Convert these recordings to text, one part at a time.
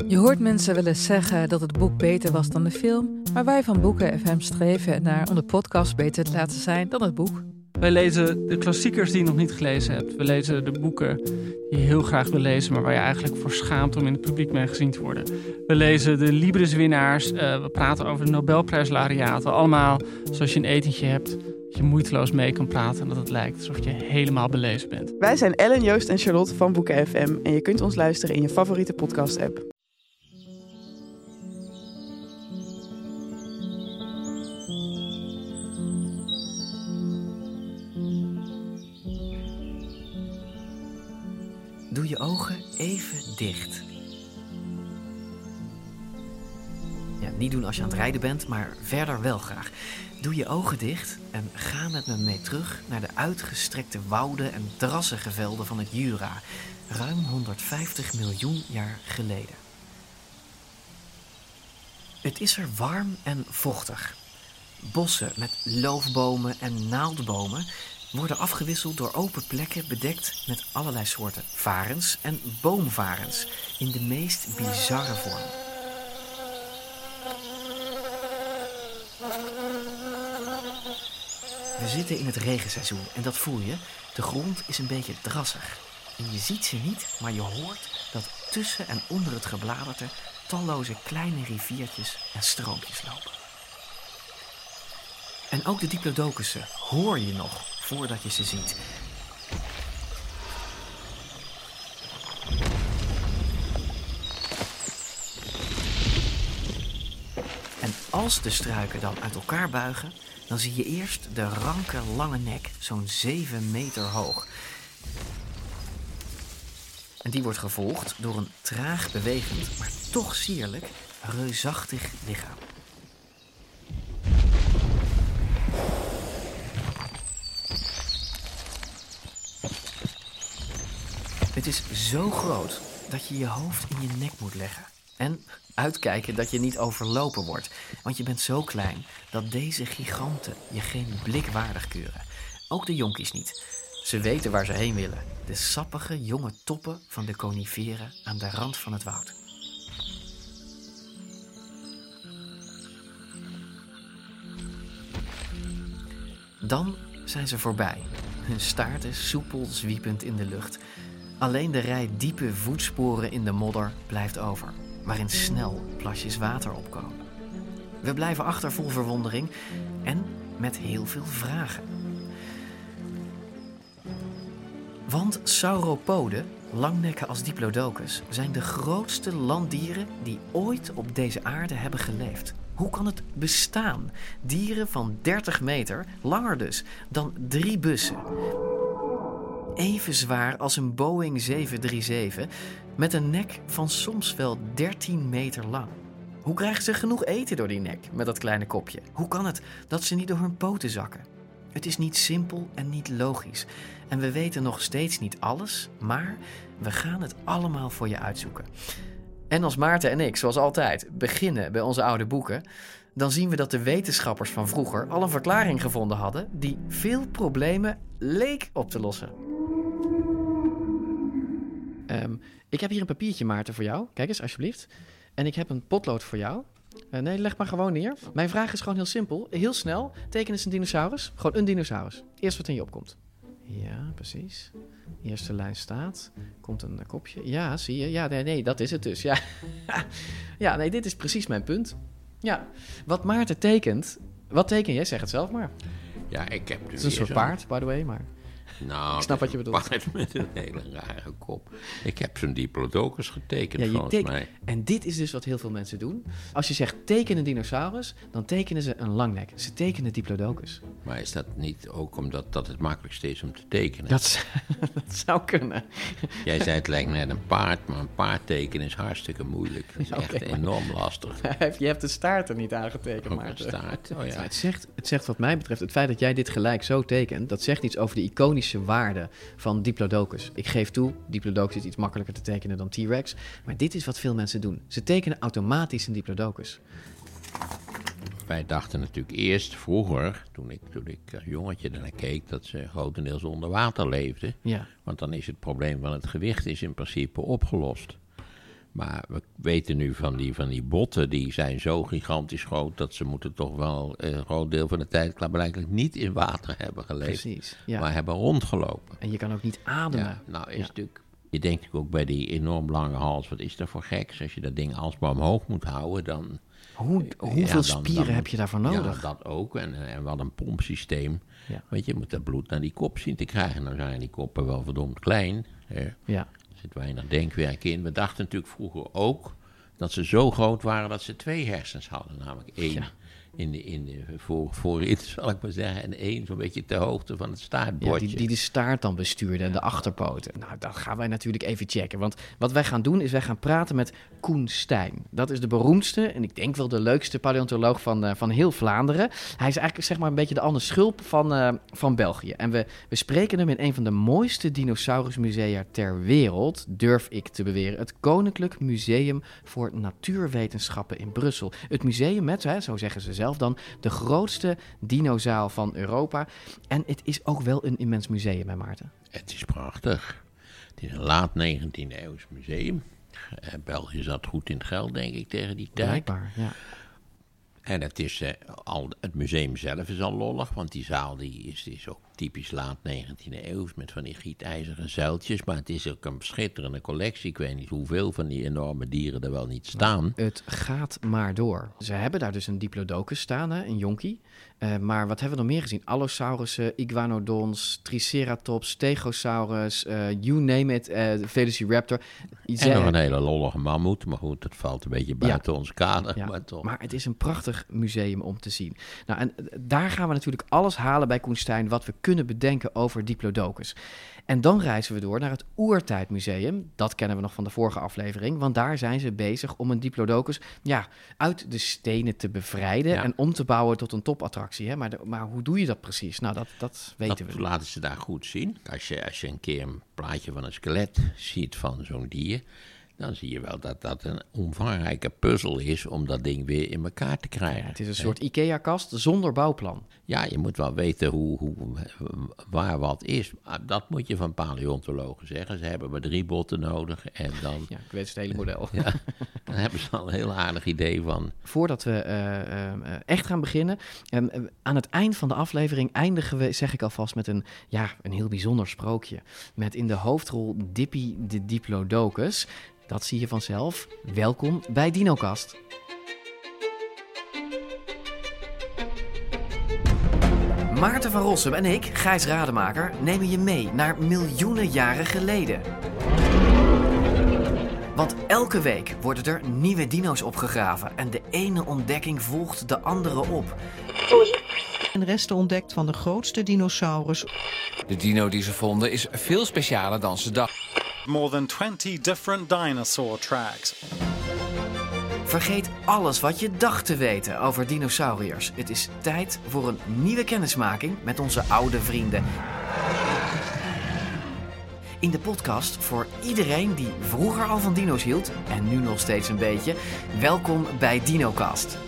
Je hoort mensen wel eens zeggen dat het boek beter was dan de film, maar wij van Boeken FM streven ernaar om de podcast beter te laten zijn dan het boek. Wij lezen de klassiekers die je nog niet gelezen hebt. We lezen de boeken die je heel graag wil lezen, maar waar je eigenlijk voor schaamt om in het publiek mee gezien te worden. We lezen de Libris-winnaars. We praten over de Nobelprijslaureaten. Allemaal zoals je een etentje hebt, dat je moeiteloos mee kan praten en dat het lijkt alsof je helemaal belezen bent. Wij zijn Ellen, Joost en Charlotte van Boeken FM en je kunt ons luisteren in je favoriete podcast-app. Doe je ogen even dicht. Ja, niet doen als je aan het rijden bent, maar verder wel graag. Doe je ogen dicht en ga met me mee terug naar de uitgestrekte wouden en drassige velden van het Jura, ruim 150 miljoen jaar geleden. Het is er warm en vochtig. Bossen met loofbomen en naaldbomen worden afgewisseld door open plekken bedekt met allerlei soorten varens en boomvarens in de meest bizarre vormen. We zitten in het regenseizoen en dat voel je. De grond is een beetje drassig. En je ziet ze niet, maar je hoort dat tussen en onder het gebladerte talloze kleine riviertjes en stroompjes lopen. En ook de diplodocussen hoor je nog voordat je ze ziet. En als de struiken dan uit elkaar buigen, dan zie je eerst de ranke lange nek, zo'n 7 meter hoog. En die wordt gevolgd door een traag bewegend, maar toch sierlijk, reusachtig lichaam. Het is zo groot dat je je hoofd in je nek moet leggen. En uitkijken dat je niet overlopen wordt. Want je bent zo klein dat deze giganten je geen blik waardig keuren. Ook de jonkies niet. Ze weten waar ze heen willen. De sappige jonge toppen van de coniferen aan de rand van het woud. Dan zijn ze voorbij. Hun staarten soepel zwiepend in de lucht. Alleen de rij diepe voetsporen in de modder blijft over, waarin snel plasjes water opkomen. We blijven achter vol verwondering en met heel veel vragen. Want sauropoden, langnekken als diplodocus, zijn de grootste landdieren die ooit op deze aarde hebben geleefd. Hoe kan het bestaan? Dieren van 30 meter, langer dus, dan 3 bussen. Even zwaar als een Boeing 737, met een nek van soms wel 13 meter lang. Hoe krijgen ze genoeg eten door die nek met dat kleine kopje? Hoe kan het dat ze niet door hun poten zakken? Het is niet simpel en niet logisch. En we weten nog steeds niet alles, maar we gaan het allemaal voor je uitzoeken. En als Maarten en ik, zoals altijd, beginnen bij onze oude boeken, dan zien we dat de wetenschappers van vroeger al een verklaring gevonden hadden die veel problemen leek op te lossen. Ik heb hier een papiertje, Maarten, voor jou. Kijk eens, alsjeblieft. En ik heb een potlood voor jou. Nee, leg maar gewoon neer. Mijn vraag is gewoon heel simpel. Heel snel. Teken eens een dinosaurus. Gewoon een dinosaurus. Eerst wat in je opkomt. Ja, precies. Eerste lijn staat. Komt een kopje. Ja, zie je. Ja, nee, dat is het dus. Ja. Ja, nee, dit is precies mijn punt. Ja, wat Maarten tekent. Wat teken jij? Zeg het zelf maar. Ja, ik heb Het is een soort paard, by the way, maar... Nou, ik snap wat je bedoelt. Paard met een hele rare kop. Ik heb zo'n diplodocus getekend, ja, volgens mij. En dit is dus wat heel veel mensen doen. Als je zegt teken een dinosaurus, dan tekenen ze een langnek. Ze tekenen diplodocus. Maar is dat niet ook omdat dat het makkelijkste is om te tekenen? Dat zou kunnen. Jij zei het lijkt net een paard, maar een paard tekenen is hartstikke moeilijk. Dat is echt enorm lastig. Je hebt de staart er niet aangetekend, Maarten. Een staart, oh ja. Het zegt wat mij betreft, het feit dat jij dit gelijk zo tekent, dat zegt iets over de iconische waarde van diplodocus. Ik geef toe, diplodocus is iets makkelijker te tekenen dan T-Rex, maar dit is wat veel mensen doen. Ze tekenen automatisch een diplodocus. Wij dachten natuurlijk eerst vroeger, toen ik als jongetje ernaar keek, dat ze grotendeels onder water leefden. Ja. Want dan is het probleem van het gewicht is in principe opgelost. Maar we weten nu van die botten, die zijn zo gigantisch groot dat ze moeten toch wel een groot deel van de tijd blijkbaar niet in water hebben geleefd. Precies, ja. Maar hebben rondgelopen. En je kan ook niet ademen. Ja, nou is natuurlijk, je denkt natuurlijk ook bij die enorm lange hals, wat is dat voor geks? Als je dat ding alsmaar omhoog moet houden, dan... Hoeveel spieren heb je daarvoor nodig? Ja, dat ook. En wat een pompsysteem. Ja. Weet je moet dat bloed naar die kop zien te krijgen. Nou zijn die koppen wel verdomd klein. Ja. Er zit weinig denkwerk in. We dachten natuurlijk vroeger ook dat ze zo groot waren dat ze 2 hersens hadden. Namelijk 1 voorin, zal ik maar zeggen. En 1 zo'n beetje ter hoogte van het staartbordje. Ja, die de staart dan bestuurde en de achterpoten. Nou, dat gaan wij natuurlijk even checken. Want wat wij gaan doen is, wij gaan praten met Koen Steijn. Dat is de beroemdste en ik denk wel de leukste paleontoloog van heel Vlaanderen. Hij is eigenlijk zeg maar een beetje de Anne Schulp van België. En we spreken hem in een van de mooiste dinosaurusmusea ter wereld, durf ik te beweren. Het Koninklijk Museum voor Natuurwetenschappen in Brussel. Het museum met, zo zeggen ze zelf dan, de grootste dinozaal van Europa. En het is ook wel een immens museum, hè Maarten? Het is prachtig. Het is een laat 19e eeuws museum. België zat goed in het geld, denk ik, tegen die tijd. Blijkbaar, ja. En het is het museum zelf is al lollig, want die zaal is ook typisch laat 19e eeuw met van die gietijzeren zuiltjes. Maar het is ook een schitterende collectie. Ik weet niet hoeveel van die enorme dieren er wel niet staan. Het gaat maar door. Ze hebben daar dus een diplodocus staan, een jonkie. Maar wat hebben we nog meer gezien? Allosaurussen, iguanodons, triceratops, stegosaurus, you name it, velociraptor. En nog een hele lollige mammoet, maar goed, dat valt een beetje buiten ons kader. Ja, maar toch. Maar het is een prachtig museum om te zien. Nou, en daar gaan we natuurlijk alles halen bij Koen Steijn wat we kunnen bedenken over diplodocus. En dan reizen we door naar het Oertijdmuseum. Dat kennen we nog van de vorige aflevering. Want daar zijn ze bezig om een diplodocus uit de stenen te bevrijden en om te bouwen tot een topattractie. Hè? Maar hoe doe je dat precies? Nou, dat weten we. Dat laten ze daar goed zien. Als je een keer een plaatje van een skelet ziet van zo'n dier, dan zie je wel dat dat een omvangrijke puzzel is om dat ding weer in elkaar te krijgen. Ja, het is een soort IKEA-kast zonder bouwplan. Ja, je moet wel weten waar wat is. Dat moet je van paleontologen zeggen. Ze hebben maar 3 botten nodig en dan... Ja, ik weet het hele model. Ja, dan hebben ze al een heel aardig idee van. Voordat we echt gaan beginnen, aan het eind van de aflevering eindigen we, zeg ik alvast, met een heel bijzonder sprookje. Met in de hoofdrol Dippy de Diplodocus. Dat zie je vanzelf. Welkom bij DinoCast. Maarten van Rossum en ik, Gijs Rademaker, nemen je mee naar miljoenen jaren geleden. Want elke week worden er nieuwe dino's opgegraven en de ene ontdekking volgt de andere op. En resten ontdekt van de grootste dinosaurus. De dino die ze vonden is veel specialer dan ze dachten. More than 20 different dinosaur tracks. Vergeet alles wat je dacht te weten over dinosauriërs. Het is tijd voor een nieuwe kennismaking met onze oude vrienden. In de podcast voor iedereen die vroeger al van dino's hield en nu nog steeds een beetje. Welkom bij DinoCast.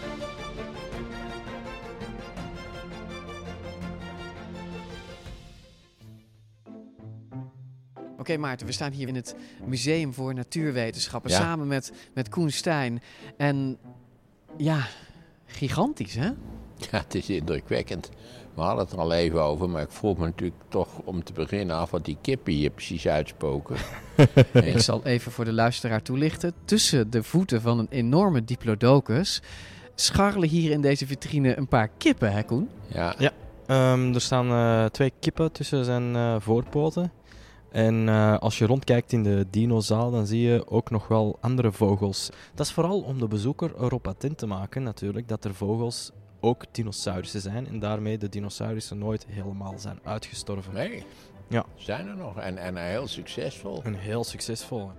Oké, Maarten, we staan hier in het Museum voor Natuurwetenschappen samen met Koen Steijn. En gigantisch, hè? Ja, het is indrukwekkend. We hadden het er al even over, maar ik vroeg me natuurlijk toch om te beginnen af wat die kippen hier precies uitspoken. Ik zal even voor de luisteraar toelichten. Tussen de voeten van een enorme diplodocus scharrelen hier in deze vitrine een paar kippen, hè Koen? Ja. Er staan 2 kippen tussen zijn voorpoten. En als je rondkijkt in de dinozaal, dan zie je ook nog wel andere vogels. Dat is vooral om de bezoeker erop attent te maken natuurlijk, dat er vogels ook dinosaurussen zijn. En daarmee de dinosaurussen nooit helemaal zijn uitgestorven. Nee, ja. Zijn er nog en heel succesvol. En heel succesvol.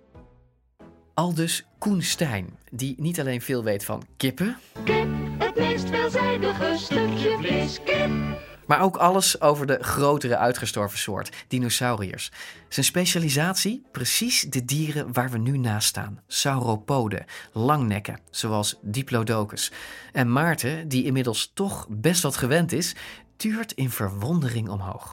Aldus Koen Steijn, die niet alleen veel weet van kippen... Kip, het meest veelzijdige stukje vlees, kip. Maar ook alles over de grotere uitgestorven soort, dinosauriërs. Zijn specialisatie? Precies de dieren waar we nu naast staan. Sauropoden, langnekken, zoals Diplodocus. En Maarten, die inmiddels toch best wat gewend is, tuurt in verwondering omhoog.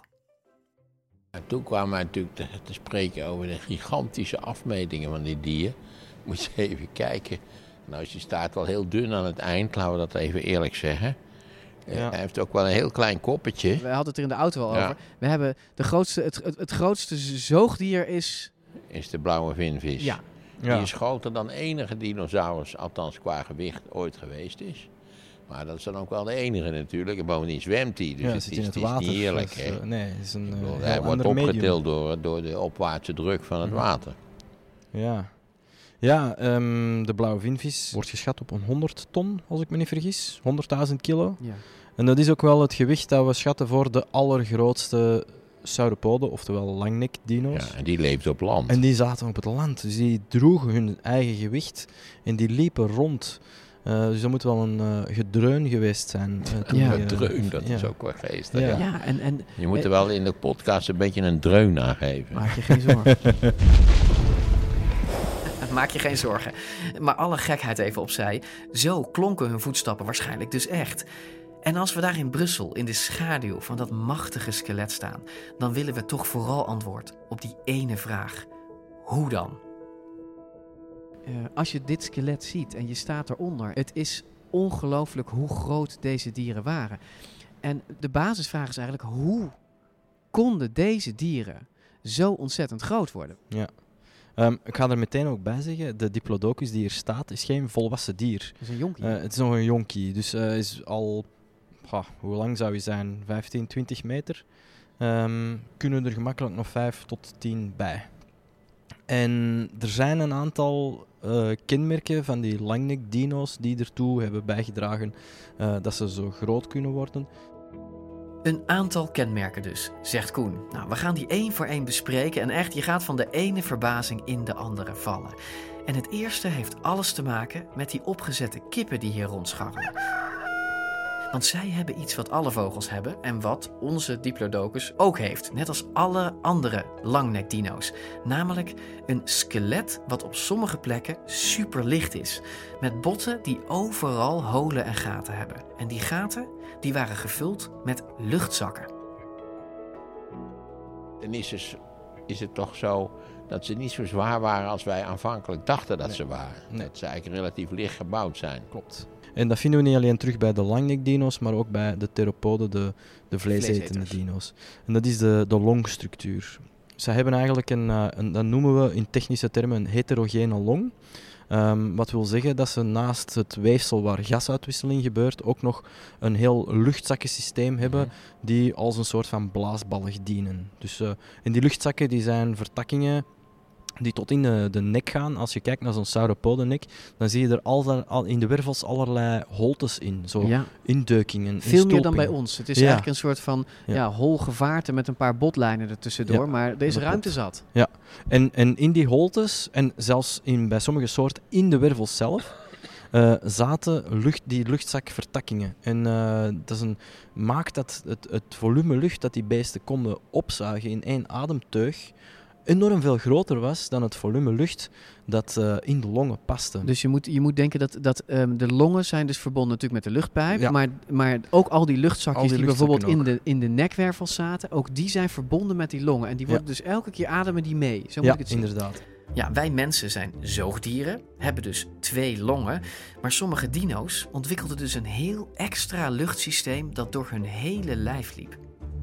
En toen kwamen we natuurlijk te spreken over de gigantische afmetingen van dit dier. Moet je even kijken. Nou, je staat wel heel dun aan het eind, laten we dat even eerlijk zeggen. Ja. Hij heeft ook wel een heel klein koppetje. We hadden het er in de auto al Ja. over. We hebben het grootste zoogdier is De blauwe vinvis. Ja. Die is groter dan enige dinosaurus, althans qua gewicht, ooit geweest is. Maar dat is dan ook wel de enige natuurlijk. En bovendien zwemt hij, dus Ja, het zit is, in het het is water. niet eerlijk. Dus, Hè? nee, het is een Hij wordt ander medium. opgetild door de opwaartse druk van het water. Ja, de blauwe vinvis wordt geschat op 100 ton, als ik me niet vergis. 100.000 kilo. Ja. En dat is ook wel het gewicht dat we schatten voor de allergrootste sauropoden, oftewel langnekdino's. Ja, en die leeft op land. En die zaten op het land, dus die droegen hun eigen gewicht en die liepen rond. Dus dat moet wel een gedreun geweest zijn. Gedreun, dat is ook wel geestig. Ja. Ja, en Je moet er wel in de podcast een beetje een dreun aan geven. maak je geen zorgen. Maak je geen zorgen. Maar alle gekheid even opzij. Zo klonken hun voetstappen waarschijnlijk dus echt. En als we daar in Brussel in de schaduw van dat machtige skelet staan, dan willen we toch vooral antwoord op die ene vraag. Hoe dan? Als je dit skelet ziet en je staat eronder, het is ongelooflijk hoe groot deze dieren waren. En de basisvraag is eigenlijk, hoe konden deze dieren zo ontzettend groot worden? Ja. Ik ga er meteen ook bij zeggen, de Diplodocus die hier staat, is geen volwassen dier. Het is een jonkie. Het is nog een jonkie, dus is al, hoe lang zou hij zijn? 15, 20 meter. Kunnen er gemakkelijk nog 5 tot 10 bij. En er zijn een aantal kenmerken van die langnekdino's die ertoe hebben bijgedragen dat ze zo groot kunnen worden. Een aantal kenmerken dus, zegt Koen. Nou, we gaan die één voor één bespreken en echt, je gaat van de ene verbazing in de andere vallen. En het eerste heeft alles te maken met die opgezette kippen die hier rondscharrelen. Want zij hebben iets wat alle vogels hebben en wat onze Diplodocus ook heeft. Net als alle andere langnekdino's. Namelijk een skelet wat op sommige plekken superlicht is. Met botten die overal holen en gaten hebben. En die gaten die waren gevuld met luchtzakken. En is het toch zo dat ze niet zo zwaar waren als wij aanvankelijk dachten dat ze waren. Nee. Dat ze eigenlijk relatief licht gebouwd zijn. Klopt. En dat vinden we niet alleen terug bij de langnekdino's, maar ook bij de theropoden, de vleesetende dino's. En dat is de longstructuur. Ze hebben eigenlijk dat noemen we in technische termen een heterogene long. Wat wil zeggen dat ze naast het weefsel waar gasuitwisseling gebeurt ook nog een heel luchtzakkensysteem hebben die als een soort van blaasballig dienen. Dus, en die luchtzakken die zijn vertakkingen die tot in de nek gaan. Als je kijkt naar zo'n sauropodennek, dan zie je er al in de wervels allerlei holtes in. Zo indeukingen, Veel meer dan bij ons. Het is eigenlijk een soort van hol gevaarte met een paar botlijnen ertussendoor, maar er is ruimte zat. Ja, en in die holtes, en zelfs bij sommige soorten in de wervels zelf, zaten die luchtzakvertakkingen. En dat maakt dat het volume lucht dat die beesten konden opzuigen in één ademteug enorm veel groter was dan het volume lucht dat in de longen paste. Dus je moet denken dat de longen zijn dus verbonden natuurlijk met de luchtpijp, maar ook al die luchtzakjes die bijvoorbeeld in de nekwervels zaten, ook die zijn verbonden met die longen. En die worden dus elke keer ademen die mee. Zo moet ik het zien. Inderdaad. Ja, wij mensen zijn zoogdieren, hebben dus 2 longen. Maar sommige dino's ontwikkelden dus een heel extra luchtsysteem dat door hun hele lijf liep.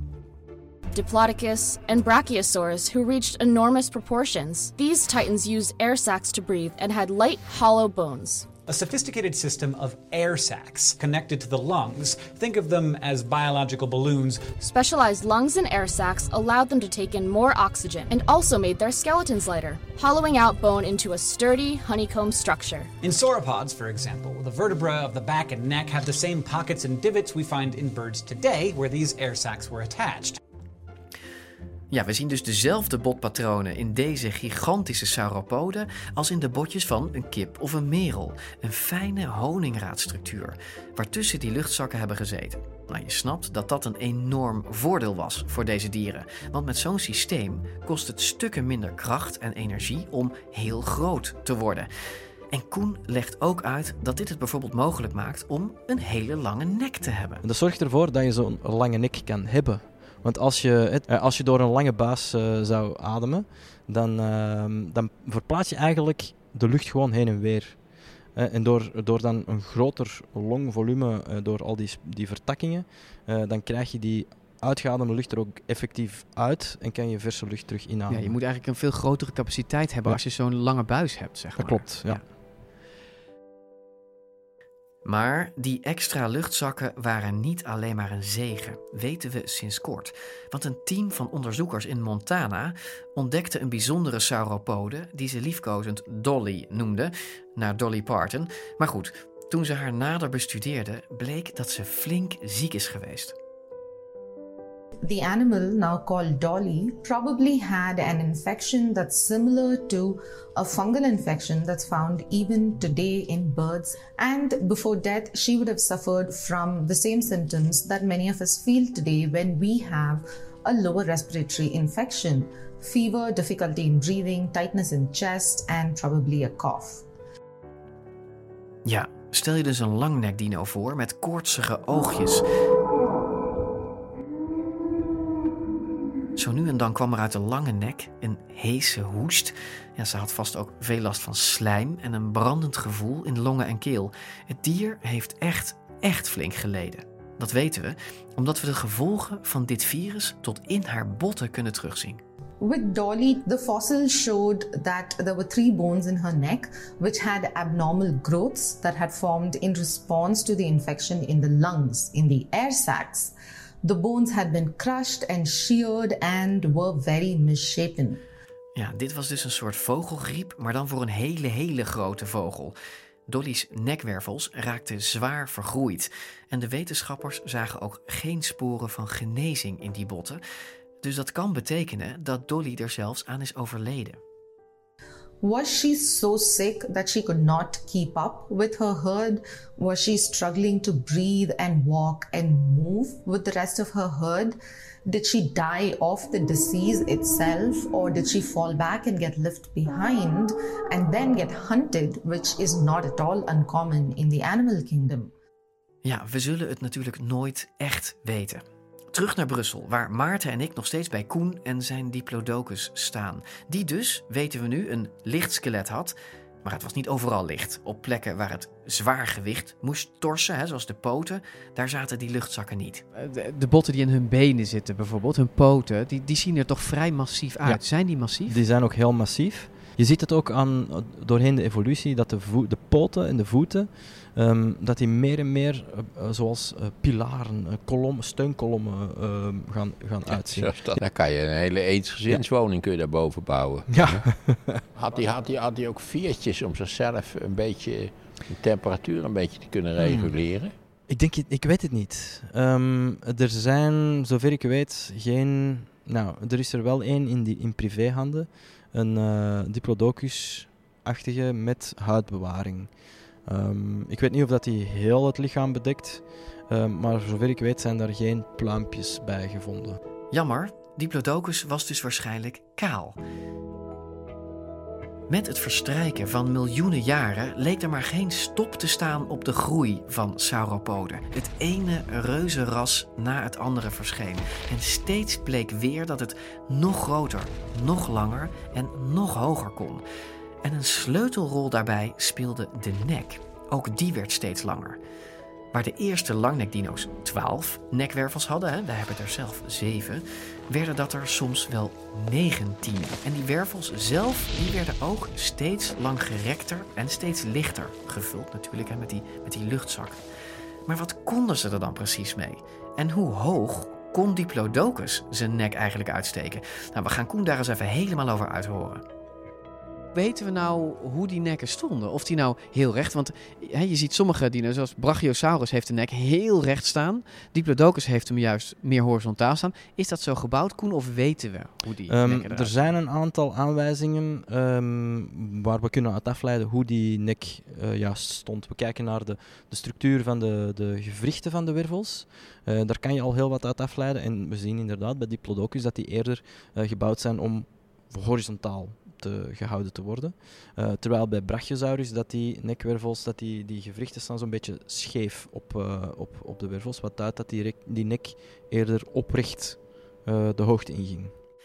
Diplodocus, and Brachiosaurus, who reached enormous proportions. These titans used air sacs to breathe and had light, hollow bones. A sophisticated system of air sacs connected to the lungs. Think of them as biological balloons. Specialized lungs and air sacs allowed them to take in more oxygen and also made their skeletons lighter, hollowing out bone into a sturdy, honeycomb structure. In sauropods, for example, the vertebrae of the back and neck have the same pockets and divots we find in birds today, where these air sacs were attached. Ja, we zien dus dezelfde botpatronen in deze gigantische sauropoden als in de botjes van een kip of een merel. Een fijne honingraadstructuur, waartussen die luchtzakken hebben gezeten. Nou, je snapt dat dat een enorm voordeel was voor deze dieren. Want met zo'n systeem kost het stukken minder kracht en energie om heel groot te worden. En Koen legt ook uit dat dit het bijvoorbeeld mogelijk maakt om een hele lange nek te hebben. Dat zorgt ervoor dat je zo'n lange nek kan hebben. Want als je door een lange buis zou ademen, dan verplaats je eigenlijk de lucht gewoon heen en weer. En door dan een groter longvolume, door al die vertakkingen, dan krijg je die uitgeademde lucht er ook effectief uit en kan je verse lucht terug inademen. Ja, je moet eigenlijk een veel grotere capaciteit hebben als je zo'n lange buis hebt, zeg maar. Dat klopt, ja. Maar die extra luchtzakken waren niet alleen maar een zegen, weten we sinds kort. Want een team van onderzoekers in Montana ontdekte een bijzondere sauropode die ze liefkozend Dolly noemden, naar Dolly Parton. Maar goed, toen ze haar nader bestudeerden, bleek dat ze flink ziek is geweest. The animal, now called Dolly, probably had an infection that's similar to a fungal infection that's found even today in birds. And before death, she would have suffered from the same symptoms that many of us feel today when we have a lower respiratory infection. Fever, difficulty in breathing, tightness in chest, and probably a cough. Ja, stel je dus een langnekdino voor met koortsige oogjes. Zo nu en dan kwam er uit de lange nek een heese hoest. Ja, ze had vast ook veel last van slijm en een brandend gevoel in longen en keel. Het dier heeft echt flink geleden. Dat weten we, omdat we de gevolgen van dit virus tot in haar botten kunnen terugzien. With Dolly, the fossil showed that there were 3 bones in her neck which had abnormal growths that had formed in response to the infection in the lungs, in the air sacs. The bones had been crushed and sheared and were very misshapen. Ja, dit was dus een soort vogelgriep, maar dan voor een hele grote vogel. Dolly's nekwervels raakten zwaar vergroeid. En de wetenschappers zagen ook geen sporen van genezing in die botten. Dus dat kan betekenen dat Dolly er zelfs aan is overleden. Was she so sick that she could not keep up with her herd? Was she struggling to breathe and walk and move with the rest of her herd? Did she die of the disease itself, or did she fall back and get left behind and then get hunted, which is not at all uncommon in the animal kingdom? Ja, we zullen het natuurlijk nooit echt weten. Terug naar Brussel, waar Maarten en ik nog steeds bij Koen en zijn Diplodocus staan. Die dus, weten we nu, een licht skelet had. Maar het was niet overal licht. Op plekken waar het zwaar gewicht moest torsen, zoals de poten, daar zaten die luchtzakken niet. De botten die in hun benen zitten bijvoorbeeld, hun poten, die zien er toch vrij massief uit. Ja. Zijn die massief? Die zijn ook heel massief. Je ziet het ook doorheen de evolutie dat de poten en de voeten, dat die meer en meer zoals pilaren, steunkolommen gaan uitzien. Dan kan je een hele eensgezinswoning kun je daarboven bouwen. Ja. Had hij ook veertjes om zichzelf een beetje de temperatuur een beetje te kunnen reguleren? Ik weet het niet. Er zijn, zover ik weet, er is er wel één in privéhanden. Een Diplodocus-achtige met huidbewaring. Ik weet niet of dat die heel het lichaam bedekt, maar zover ik weet zijn daar geen pluimpjes bij gevonden. Jammer, Diplodocus was dus waarschijnlijk kaal. Met het verstrijken van miljoenen jaren leek er maar geen stop te staan op de groei van sauropoden. Het ene reuzenras na het andere verscheen. En steeds bleek weer dat het nog groter, nog langer en nog hoger kon. En een sleutelrol daarbij speelde de nek. Ook die werd steeds langer. Waar de eerste langnekdino's 12 nekwervels hadden, wij hebben er zelf 7, werden dat er soms wel 19. En die wervels zelf, die werden ook steeds langgerekter en steeds lichter. Gevuld natuurlijk met die luchtzakken. Maar wat konden ze er dan precies mee? En hoe hoog kon Diplodocus zijn nek eigenlijk uitsteken? Nou, we gaan Koen daar eens even helemaal over uithoren. Weten we nou hoe die nekken stonden? Of die nou heel recht... Want je ziet sommige dino's, zoals Brachiosaurus heeft de nek heel recht staan. Diplodocus heeft hem juist meer horizontaal staan. Is dat zo gebouwd, Koen, of weten we hoe die nekken eruit? Er zijn een aantal aanwijzingen waar we kunnen uit afleiden hoe die nek juist stond. We kijken naar de structuur van de gewrichten van de wervels. Daar kan je al heel wat uit afleiden. En we zien inderdaad bij Diplodocus dat die eerder gebouwd zijn om horizontaal gehouden te worden. Terwijl bij Brachiosaurus dat die nekwervels, dat die gewrichten staan zo'n beetje scheef op de wervels, wat duidt dat die nek eerder oprecht de hoogte inging.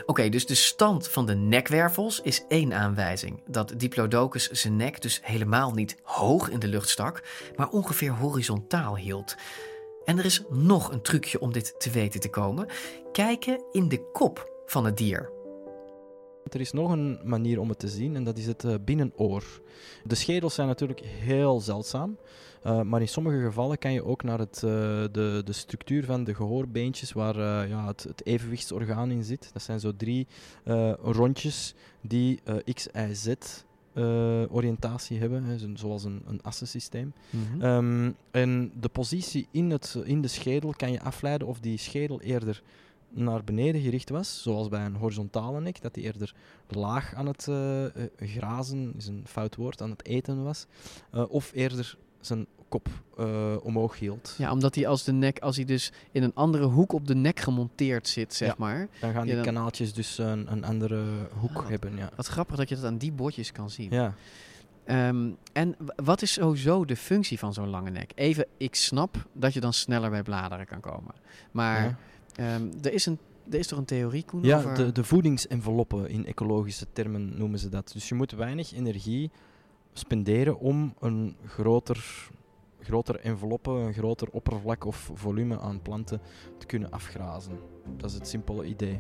Oké, dus de stand van de nekwervels is 1 aanwijzing. Dat Diplodocus zijn nek dus helemaal niet hoog in de lucht stak, maar ongeveer horizontaal hield. En er is nog een trucje om dit te weten te komen. Kijken in de kop van het dier. Er is nog een manier om het te zien en dat is het binnenoor. De schedels zijn natuurlijk heel zeldzaam, maar in sommige gevallen kan je ook naar de structuur van de gehoorbeentjes waar het evenwichtsorgaan in zit. Dat zijn zo 3 rondjes die X, Y, Z oriëntatie hebben, zoals een assensysteem. Mm-hmm. En de positie in de schedel kan je afleiden of die schedel eerder naar beneden gericht was, zoals bij een horizontale nek, dat die eerder laag aan het grazen, is een fout woord, aan het eten was, of eerder zijn kop omhoog hield. Ja, omdat hij als hij dus in een andere hoek op de nek gemonteerd zit, zeg maar. Dan gaan die kanaaltjes dus een andere hoek hebben. Ja. Wat grappig dat je dat aan die bordjes kan zien. Ja. En wat is sowieso de functie van zo'n lange nek? Even, ik snap dat je dan sneller bij bladeren kan komen. Maar... Ja. Er is toch een theorie, Koen? Ja, over... de voedingsenveloppen in ecologische termen noemen ze dat. Dus je moet weinig energie spenderen om een groter enveloppe, een groter oppervlak of volume aan planten te kunnen afgrazen. Dat is het simpele idee.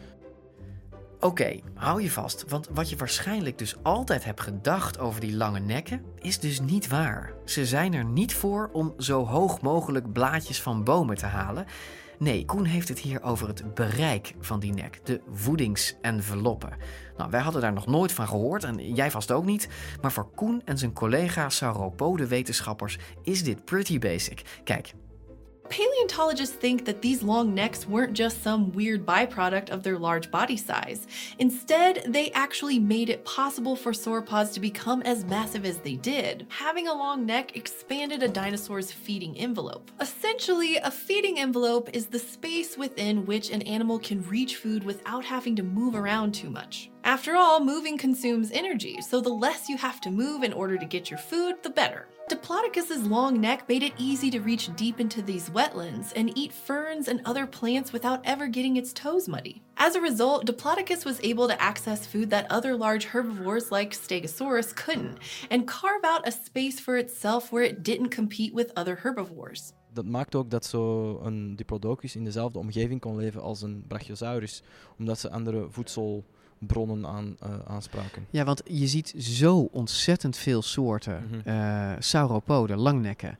Oké, hou je vast, want wat je waarschijnlijk dus altijd hebt gedacht over die lange nekken, is dus niet waar. Ze zijn er niet voor om zo hoog mogelijk blaadjes van bomen te halen. Nee, Koen heeft het hier over het bereik van die nek, de voedingsenveloppen. Nou, wij hadden daar nog nooit van gehoord en jij vast ook niet. Maar voor Koen en zijn collega sauropode-wetenschappers is dit pretty basic. Kijk. Paleontologists think that these long necks weren't just some weird byproduct of their large body size. Instead, they actually made it possible for sauropods to become as massive as they did. Having a long neck expanded a dinosaur's feeding envelope. Essentially, a feeding envelope is the space within which an animal can reach food without having to move around too much. After all, moving consumes energy, so the less you have to move in order to get your food, the better. Diplodocus's long neck made it easy to reach deep into these wetlands and eat ferns and other plants without ever getting its toes muddy. As a result, Diplodocus was able to access food that other large herbivores like Stegosaurus couldn't, and carve out a space for itself where it didn't compete with other herbivores. Dat maakt ook dat zo'n Diplodocus in dezelfde omgeving kon leven als een Brachiosaurus, omdat ze andere voedselbronnen aanspraken. Ja, want je ziet zo ontzettend veel soorten sauropoden, langnekken,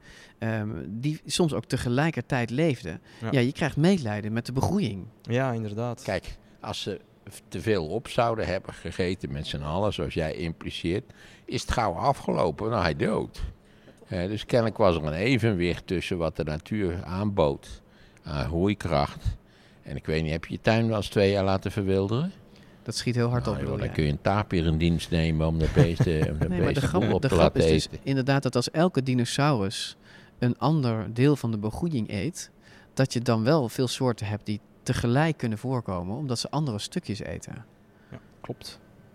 die soms ook tegelijkertijd leefden. Ja, je krijgt medelijden met de begroeiing. Ja, inderdaad. Kijk, als ze te veel op zouden hebben gegeten met z'n allen, zoals jij impliceert, is het gauw afgelopen, nou hij dood. Dus kennelijk was er een evenwicht tussen wat de natuur aanbood aan groeikracht. En ik weet niet, heb je je tuin wel eens 2 jaar laten verwilderen? Dat schiet heel hard op. Dan kun je een tapir in dienst nemen om de beesten op te laten eten. Is dus inderdaad dat als elke dinosaurus een ander deel van de begroeiing eet, dat je dan wel veel soorten hebt die tegelijk kunnen voorkomen, omdat ze andere stukjes eten. Ja, klopt.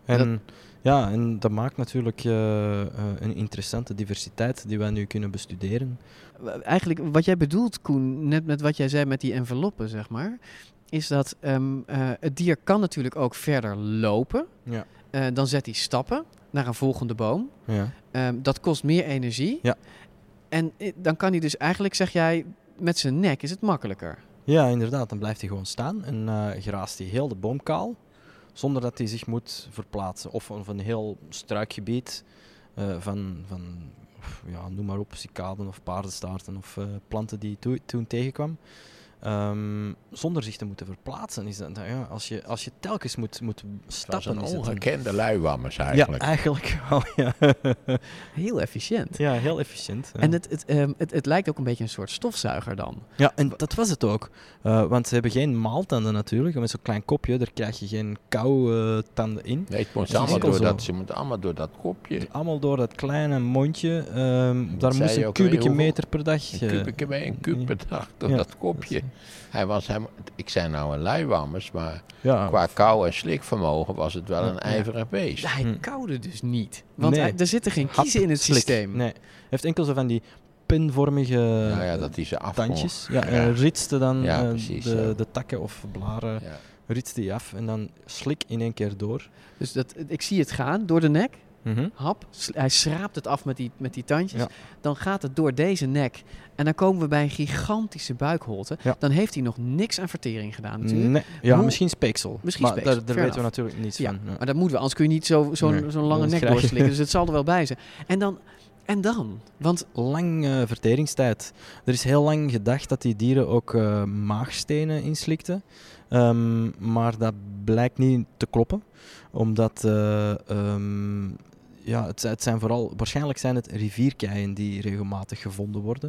En dat maakt natuurlijk een interessante diversiteit die wij nu kunnen bestuderen. Eigenlijk wat jij bedoelt, Koen, net met wat jij zei met die enveloppen, zeg maar, is dat het dier kan natuurlijk ook verder lopen. Ja. Dan zet hij stappen naar een volgende boom. Ja. Dat kost meer energie. Ja. En dan kan hij dus eigenlijk, zeg jij, met zijn nek is het makkelijker. Ja, inderdaad. Dan blijft hij gewoon staan en graast hij heel de boom kaal, zonder dat hij zich moet verplaatsen. Of een heel struikgebied van noem maar op, cicaden of paardenstaarten of planten die toen tegenkwam. Zonder zich te moeten verplaatsen. Is dat, als je telkens moet stappen... Dat is een ongekende luiwammers eigenlijk. Ja, eigenlijk wel, ja. Heel efficiënt. Ja, heel efficiënt. Ja. En het lijkt ook een beetje een soort stofzuiger dan. Ja, en dat was het ook. Want ze hebben geen maaltanden natuurlijk. Met zo'n klein kopje, daar krijg je geen kauwtanden in. Nee, ze moeten allemaal door dat kopje. Allemaal door dat kleine mondje. Daar moest een kubieke meter per dag... Een kub per dag door dat kopje. Ik zei nou een luiwammers, maar qua kou- en slikvermogen was het wel een ijverig beest. Hij kauwde dus niet. Want er zitten geen kiezen in het systeem. Nee, hij heeft enkel zo van die pinvormige dat die ze tandjes. Ritste dan de takken of blaren ritst die af en dan slik in één keer door. Dus ik zie het gaan door de nek. Mm-hmm. Hap, hij schraapt het af met die tandjes. Ja. Dan gaat het door deze nek. En dan komen we bij een gigantische buikholte. Ja. Dan heeft hij nog niks aan vertering gedaan natuurlijk. Nee. Ja, misschien speeksel. Misschien maar speeksel. daar weten we natuurlijk niets van. Ja. Maar dat moeten we, anders kun je niet zo'n lange nek doorslikken. Dus het zal er wel bij zijn. En dan? Want lang verteringstijd. Er is heel lang gedacht dat die dieren ook maagstenen inslikten. Maar dat blijkt niet te kloppen. Omdat het zijn vooral... Waarschijnlijk zijn het rivierkeien die regelmatig gevonden worden.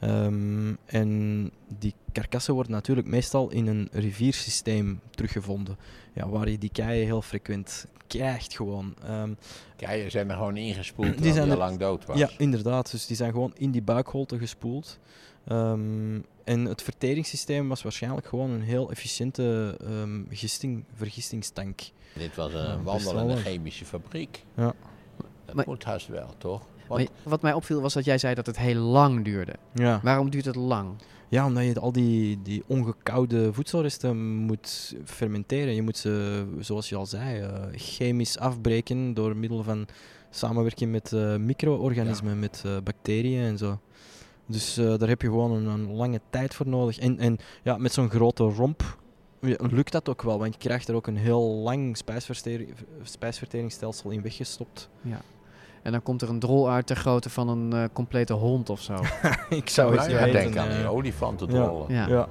En die karkassen worden natuurlijk meestal in een riviersysteem teruggevonden. Ja, waar je die keien heel frequent krijgt gewoon. Keien zijn er gewoon ingespoeld die zijn al lang dood was. Ja, inderdaad. Dus die zijn gewoon in die buikholte gespoeld. En het verteringssysteem was waarschijnlijk gewoon een heel efficiënte vergistingstank. Dit was een wandelende chemische fabriek. Ja. Dat moet haast wel, toch? Wat mij opviel was dat jij zei dat het heel lang duurde. Ja. Waarom duurt het lang? Ja, omdat je al die ongekoude voedselresten moet fermenteren. Je moet ze, zoals je al zei, chemisch afbreken door middel van samenwerking met micro-organismen, met bacteriën en zo. Dus daar heb je gewoon een lange tijd voor nodig. En ja, met zo'n grote romp lukt dat ook wel, want je krijgt er ook een heel lang spijsverteringsstelsel in weggestopt. Ja. En dan komt er een drol uit ter grootte van een complete hond of zo. Ik zou het denken aan die olifantendrollen. Ja.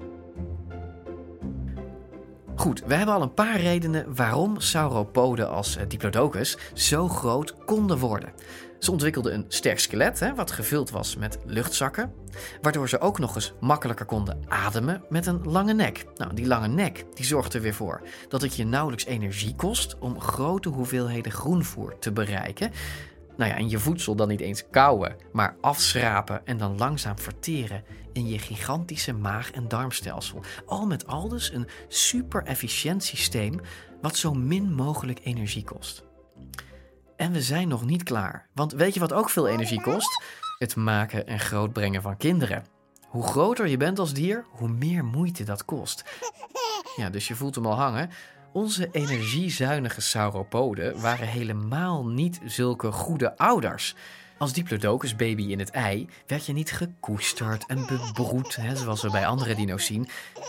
Goed, we hebben al een paar redenen waarom sauropoden als Diplodocus zo groot konden worden. Ze ontwikkelden een sterk skelet, wat gevuld was met luchtzakken, waardoor ze ook nog eens makkelijker konden ademen met een lange nek. Nou, die lange nek die zorgt er weer voor dat het je nauwelijks energie kost om grote hoeveelheden groenvoer te bereiken. Nou ja, en je voedsel dan niet eens kauwen, maar afschrapen en dan langzaam verteren in je gigantische maag- en darmstelsel. Al met al dus een super efficiënt systeem wat zo min mogelijk energie kost. En we zijn nog niet klaar, want weet je wat ook veel energie kost? Het maken en grootbrengen van kinderen. Hoe groter je bent als dier, hoe meer moeite dat kost. Ja, dus je voelt hem al hangen. Onze energiezuinige sauropoden waren helemaal niet zulke goede ouders. Als Diplodocus baby in het ei werd je niet gekoesterd en bebroed, zoals we bij andere dino's zien.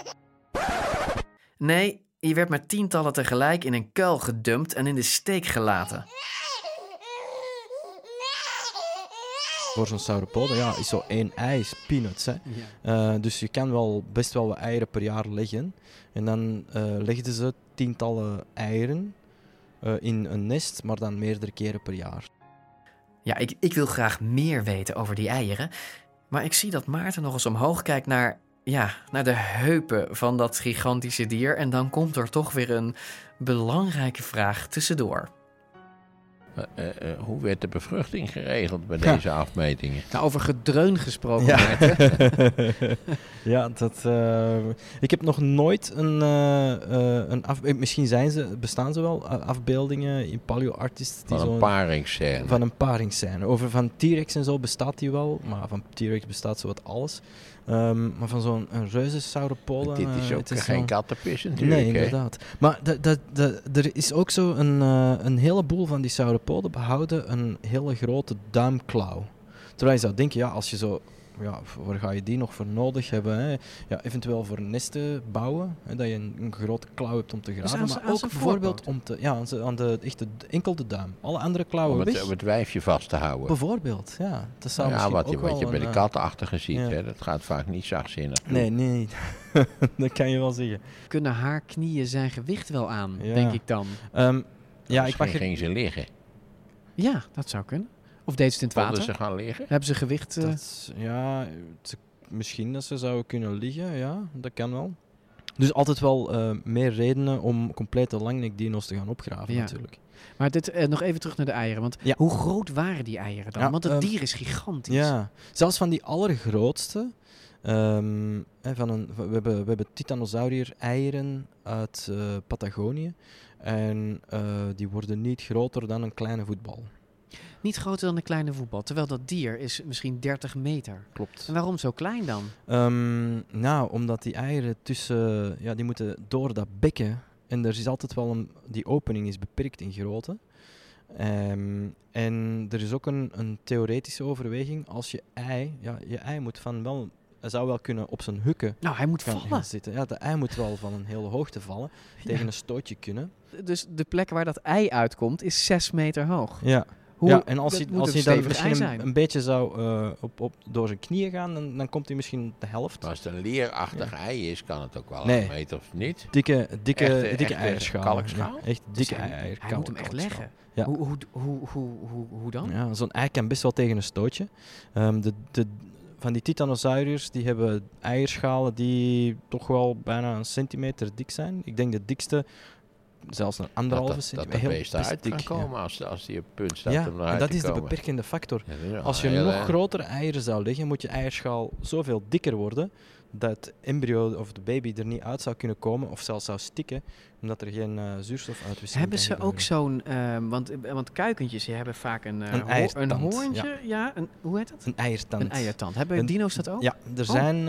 Nee, je werd met tientallen tegelijk in een kuil gedumpt en in de steek gelaten. Voor zo'n sauropode is zo 1 ei is peanuts. Hè. Ja. Dus je kan wel best wel wat eieren per jaar leggen. En dan legden ze tientallen eieren in een nest, maar dan meerdere keren per jaar. Ja, ik wil graag meer weten over die eieren. Maar ik zie dat Maarten nog eens omhoog kijkt naar de heupen van dat gigantische dier. En dan komt er toch weer een belangrijke vraag tussendoor. Hoe werd de bevruchting geregeld bij deze afmetingen? Nou, over gedreun gesproken. Ja, ik heb nog nooit misschien bestaan ze wel, afbeeldingen in PaleoArtist. Van een paringsscène. Van een paringsscène. Over van T-Rex en zo bestaat die wel, maar van T-Rex bestaat zowat alles. Maar van zo'n reuze sauropode... Dit is ook geen kattenpis natuurlijk. Nee, inderdaad. Maar er is ook zo een heleboel van die sauropoden behouden een hele grote duimklauw. Terwijl je zou denken, als je zo... Ja, waar ga je die nog voor nodig hebben? Hè? Ja, eventueel voor nesten bouwen, dat je een grote klauw hebt om te graven. Dus maar ook bijvoorbeeld aan de enkel de duim. Alle andere klauwen weg. Om het wijfje vast te houden. Bijvoorbeeld, ja. Dat zou wat je bij de kattenachtige ziet, hè? Dat gaat vaak niet zachtzinnig doen. Nee. Dat kan je wel zeggen. Kunnen haar knieën zijn gewicht wel aan, denk ik dan? Ging ze liggen? Ja, dat zou kunnen. Of deed ze het in het water? Ze gaan liggen? Hebben ze gewicht? Misschien dat ze zouden kunnen liggen, ja, dat kan wel. Dus altijd wel meer redenen om complete langnekdino's te gaan opgraven natuurlijk. Maar nog even terug naar de eieren, want hoe groot waren die eieren dan? Want het dier is gigantisch. Ja, zelfs van die allergrootste. We hebben titanosaurier-eieren uit Patagonië. En die worden niet groter dan een kleine voetbal. Niet groter dan een kleine voetbal. Terwijl dat dier is misschien 30 meter. Klopt. En waarom zo klein dan? Omdat die eieren die moeten door dat bekken. En er is altijd wel die opening is beperkt in grootte. En er is ook een theoretische overweging. Als je ei moet hij zou wel kunnen op zijn hukken hij moet vallen. Zitten. Ja, de ei moet wel van een hele hoogte vallen. Tegen een stootje kunnen. Dus de plek waar dat ei uitkomt is 6 meter hoog. Ja. En als hij dan misschien een beetje zou door zijn knieën gaan, dan komt hij misschien de helft. Maar als het een leerachtig ei is, kan het ook wel een meter of niet? Dikke eierschaal. Kalkschaal? Ja, echt dikke eierschaal. Hij moet hem echt leggen. Ja. Hoe dan? Ja, zo'n ei kan best wel tegen een stootje. Van die titanosauriërs, die hebben eierschalen die toch wel bijna 1 centimeter dik zijn. Ik denk de dikste zelfs een 1,5 centimeter. Dat de beest eruit kan komen als die op punt staat om eruit te komen. Ja, dat is de beperkende factor. Als je nog grotere eieren zou leggen, moet je eierschaal zoveel dikker worden dat het embryo of de baby er niet uit zou kunnen komen of zelfs zou stikken, omdat er geen zuurstofuitwisseling hebben ze ook zo'n... want kuikentjes hebben vaak een hoorntje. Ja. Hoe heet dat? Een eiertand. Een eiertand. Hebben dino's dat ook? Ja, er zijn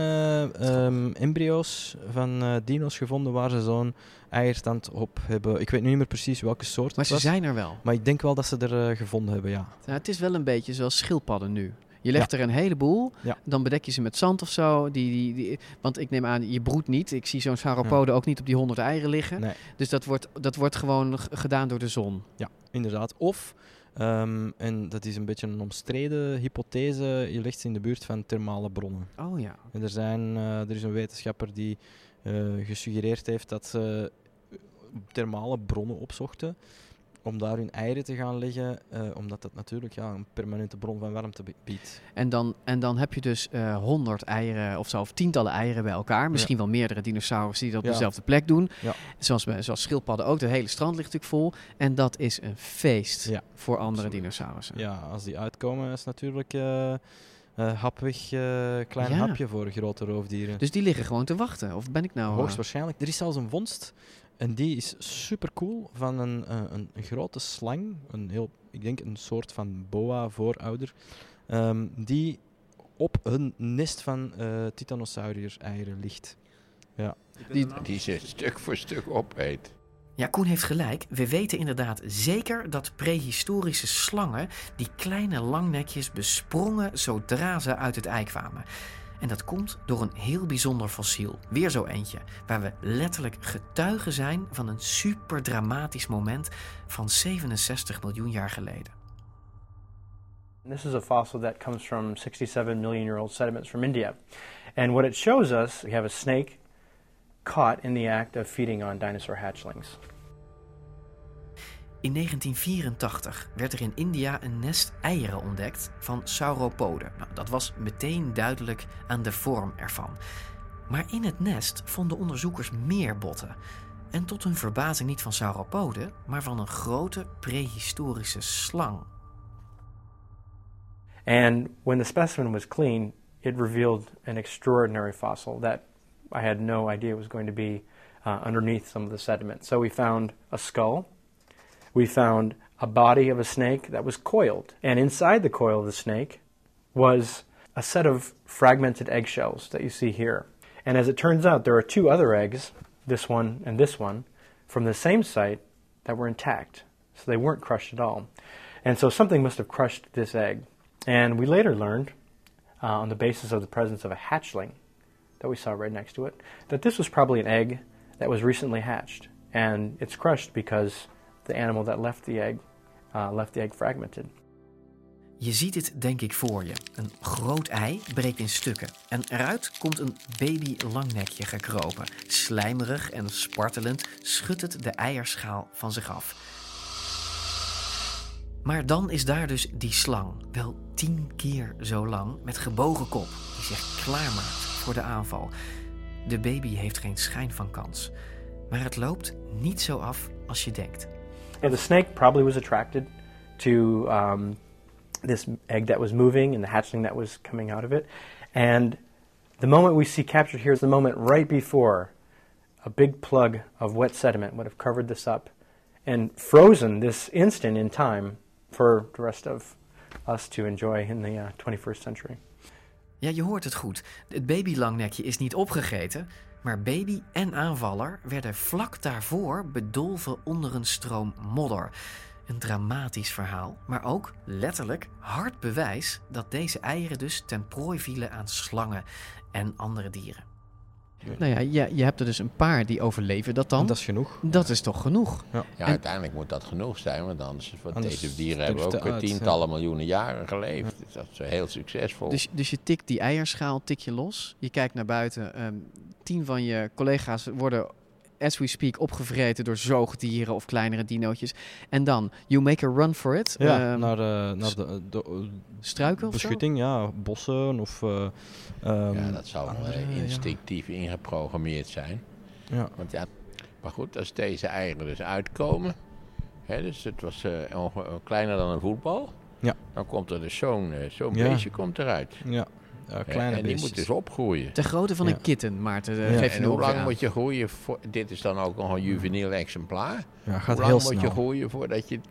embryo's van dino's gevonden waar ze zo'n eiertand op hebben. Ik weet nu niet meer precies welke soort maar ze zijn er wel. Maar ik denk wel dat ze er gevonden hebben, ja. Het is wel een beetje zoals schildpadden nu. Je legt er een heleboel, dan bedek je ze met zand of zo. Want ik neem aan, je broedt niet. Ik zie zo'n sauropode ook niet op die 100 eieren liggen. Nee. Dus dat wordt gewoon gedaan door de zon. Ja, inderdaad. Of, en dat is een beetje een omstreden hypothese, je legt ze in de buurt van thermale bronnen. Oh ja. En er is een wetenschapper die gesuggereerd heeft dat ze thermale bronnen opzochten om daar hun eieren te gaan leggen, omdat dat natuurlijk een permanente bron van warmte biedt. En dan heb je dus 100 eieren of tientallen eieren bij elkaar. Misschien wel meerdere dinosaurussen die dat op dezelfde plek doen. Ja. Zoals schildpadden ook. Het hele strand ligt natuurlijk vol. En dat is een feest voor andere dinosaurussen. Ja, als die uitkomen is natuurlijk klein hapje voor grote roofdieren. Dus die liggen gewoon te wachten? Of ben ik nou... Hoogstwaarschijnlijk. Er is zelfs een vondst. En die is super cool van een grote slang, ik denk een soort van boa voorouder, die op een nest van titanosauriërs eieren ligt. Ja. Die ze stuk voor stuk opeet. Ja, Koen heeft gelijk. We weten inderdaad zeker dat prehistorische slangen die kleine langnekjes besprongen zodra ze uit het ei kwamen. En dat komt door een heel bijzonder fossiel. Weer zo eentje, waar we letterlijk getuigen zijn van een super dramatisch moment van 67 miljoen jaar geleden. This is a fossil that comes from 67 million-year-old sediments from India. And what it shows us, we have a snake caught in the act of feeding on dinosaur hatchlings. In 1984 werd er in India een nest eieren ontdekt van sauropoden. Dat was meteen duidelijk aan de vorm ervan. Maar in het nest vonden onderzoekers meer botten. En tot hun verbazing niet van sauropoden, maar van een grote prehistorische slang. And when the specimen was clean, it revealed an extraordinary fossil that I had no idea was going to be underneath some of the sediment. So we found a skull. We found a body of a snake that was coiled. And inside the coil of the snake was a set of fragmented eggshells that you see here. And as it turns out, there are 2 other eggs, this one, from the same site that were intact. So they weren't crushed at all. And so something must have crushed this egg. And we later learned, on the basis of the presence of a hatchling that we saw right next to it, that this was probably an egg that was recently hatched. And it's crushed because the animal that left the egg fragmented. Je ziet het denk ik voor je. Een groot ei breekt in stukken. En eruit komt een baby langnekje gekropen. Slijmerig en spartelend schudt het de eierschaal van zich af. Maar dan is daar dus die slang, wel 10 keer zo lang, met gebogen kop, die zich klaarmaakt voor de aanval. De baby heeft geen schijn van kans. Maar het loopt niet zo af als je denkt. Yeah, the snake probably was attracted to this egg that was moving and the hatchling that was coming out of it. And the moment we see captured here is the moment right before a big plug of wet sediment would have covered this up and frozen this instant in time for the rest of us to enjoy in the 21st century. Ja, je hoort het goed. Het babylangnekje is niet opgegeten, maar baby en aanvaller werden vlak daarvoor bedolven onder een stroom modder. Een dramatisch verhaal, maar ook letterlijk hard bewijs dat deze eieren dus ten prooi vielen aan slangen en andere dieren. Nou ja, je hebt er dus een paar die overleven dat dan. En dat is genoeg. Dat is toch genoeg? Ja, uiteindelijk moet dat genoeg zijn, want anders deze dieren hebben ook tientallen miljoenen jaren geleefd. Dus dat is heel succesvol. Dus je tikt die eierschaal los. Je kijkt naar buiten. 10 van je collega's worden, as we speak, opgevreten door zoogdieren of kleinere dinootjes. En dan, you make a run for it. Ja, naar de struiken of beschutting, ja, bossen of... ja, dat zou instinctief ingeprogrammeerd zijn. Ja. Want ja, maar goed, als deze eieren dus uitkomen, dus het was kleiner dan een voetbal, dan komt er dus zo'n beestje komt eruit. Ja. Kleine en die moet dus opgroeien. Ter grootte van een kitten, Maarten. Geef je en hoe lang moet je groeien? Dit is dan ook nog een juveniel exemplaar. Ja, gaat hoe heel lang moet snel. je groeien voordat je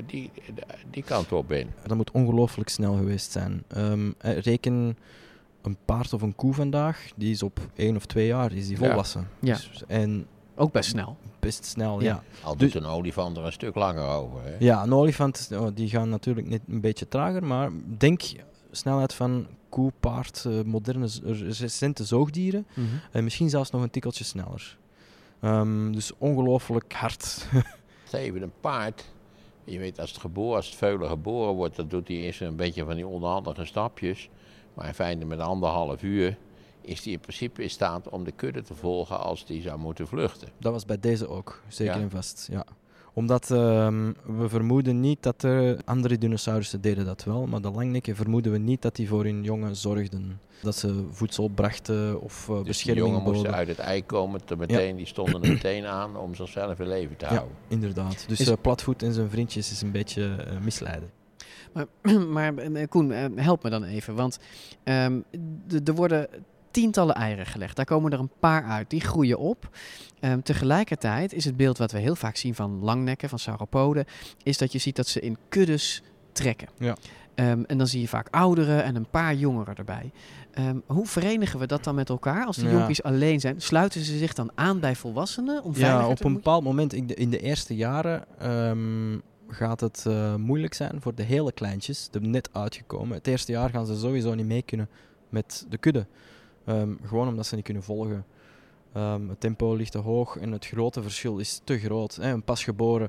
die kant op bent? Dat moet ongelooflijk snel geweest zijn. Reken een paard of een koe vandaag, die is op 1 of 2 jaar is die volwassen. Ja. Dus, en ook best snel. Best snel, ja. Al doet een olifant er een stuk langer over. Hè? Ja, een olifant, die gaan natuurlijk net een beetje trager, maar denk snelheid van koe, paard, moderne, recente zoogdieren. Mm-hmm. En misschien zelfs nog een tikkeltje sneller. Dus ongelooflijk hard. Even een paard, je weet als het veulen geboren wordt, dan doet hij eerst een beetje van die onhandige stapjes. Maar in feite met 1,5 uur is hij in principe in staat om de kudde te volgen als hij zou moeten vluchten. Dat was bij deze ook, zeker en vast, ja. Omdat we vermoeden niet dat er andere dinosaurussen deden dat wel, maar de langnekken vermoeden we niet dat die voor hun jongen zorgden. Dat ze voedsel brachten of dus bescherming boden. Dus de jongen moesten boden. uit het ei komen, die stonden er meteen aan om zichzelf in leven te houden. Ja, inderdaad. Dus Platvoet en zijn vriendjes is een beetje misleiden. Maar Koen, help me dan even, want er worden tientallen eieren gelegd. Daar komen er een paar uit. Die groeien op. Tegelijkertijd is het beeld wat we heel vaak zien van langnekken, van sauropoden, is dat je ziet dat ze in kuddes trekken. Ja. En dan zie je vaak ouderen en een paar jongeren erbij. Hoe verenigen we dat dan met elkaar? Als die jonkies alleen zijn, sluiten ze zich dan aan bij volwassenen? Om op een bepaald moment in de eerste jaren gaat het moeilijk zijn voor de hele kleintjes, de net uitgekomen. Het eerste jaar gaan ze sowieso niet mee kunnen met de kudde. Gewoon omdat ze niet kunnen volgen. Het tempo ligt te hoog en het grote verschil is te groot. Een pasgeboren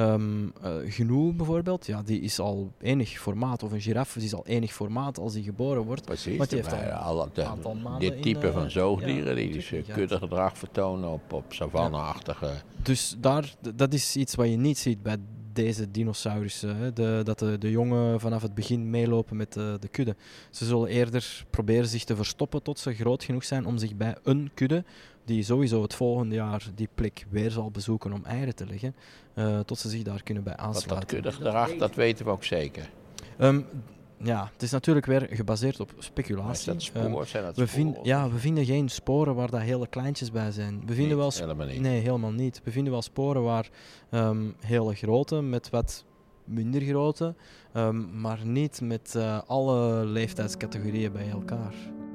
gnu bijvoorbeeld, ja, die is al enig formaat. Of een giraffe die is al enig formaat als die geboren wordt. Precies, maar die heeft al een aantal maanden dit type van zoogdieren, die dus kuddegedrag vertonen op savanne-achtige... Dus dat is iets wat je niet ziet bij deze dinosaurussen. Hè? Dat de jongen vanaf het begin meelopen met de kudde. Ze zullen eerder proberen zich te verstoppen tot ze groot genoeg zijn om zich bij een kudde, die sowieso het volgende jaar die plek weer zal bezoeken om eieren te leggen, tot ze zich daar kunnen bij aansluiten. Dat kuddegedrag, dat weten we ook zeker. Ja, het is natuurlijk weer gebaseerd op speculatie. Is dat spoor? Zijn dat we vinden geen sporen waar dat hele kleintjes bij zijn. We vinden helemaal niet. Nee, helemaal niet. We vinden wel sporen waar hele grote met wat minder grote, maar niet met alle leeftijdscategorieën bij elkaar.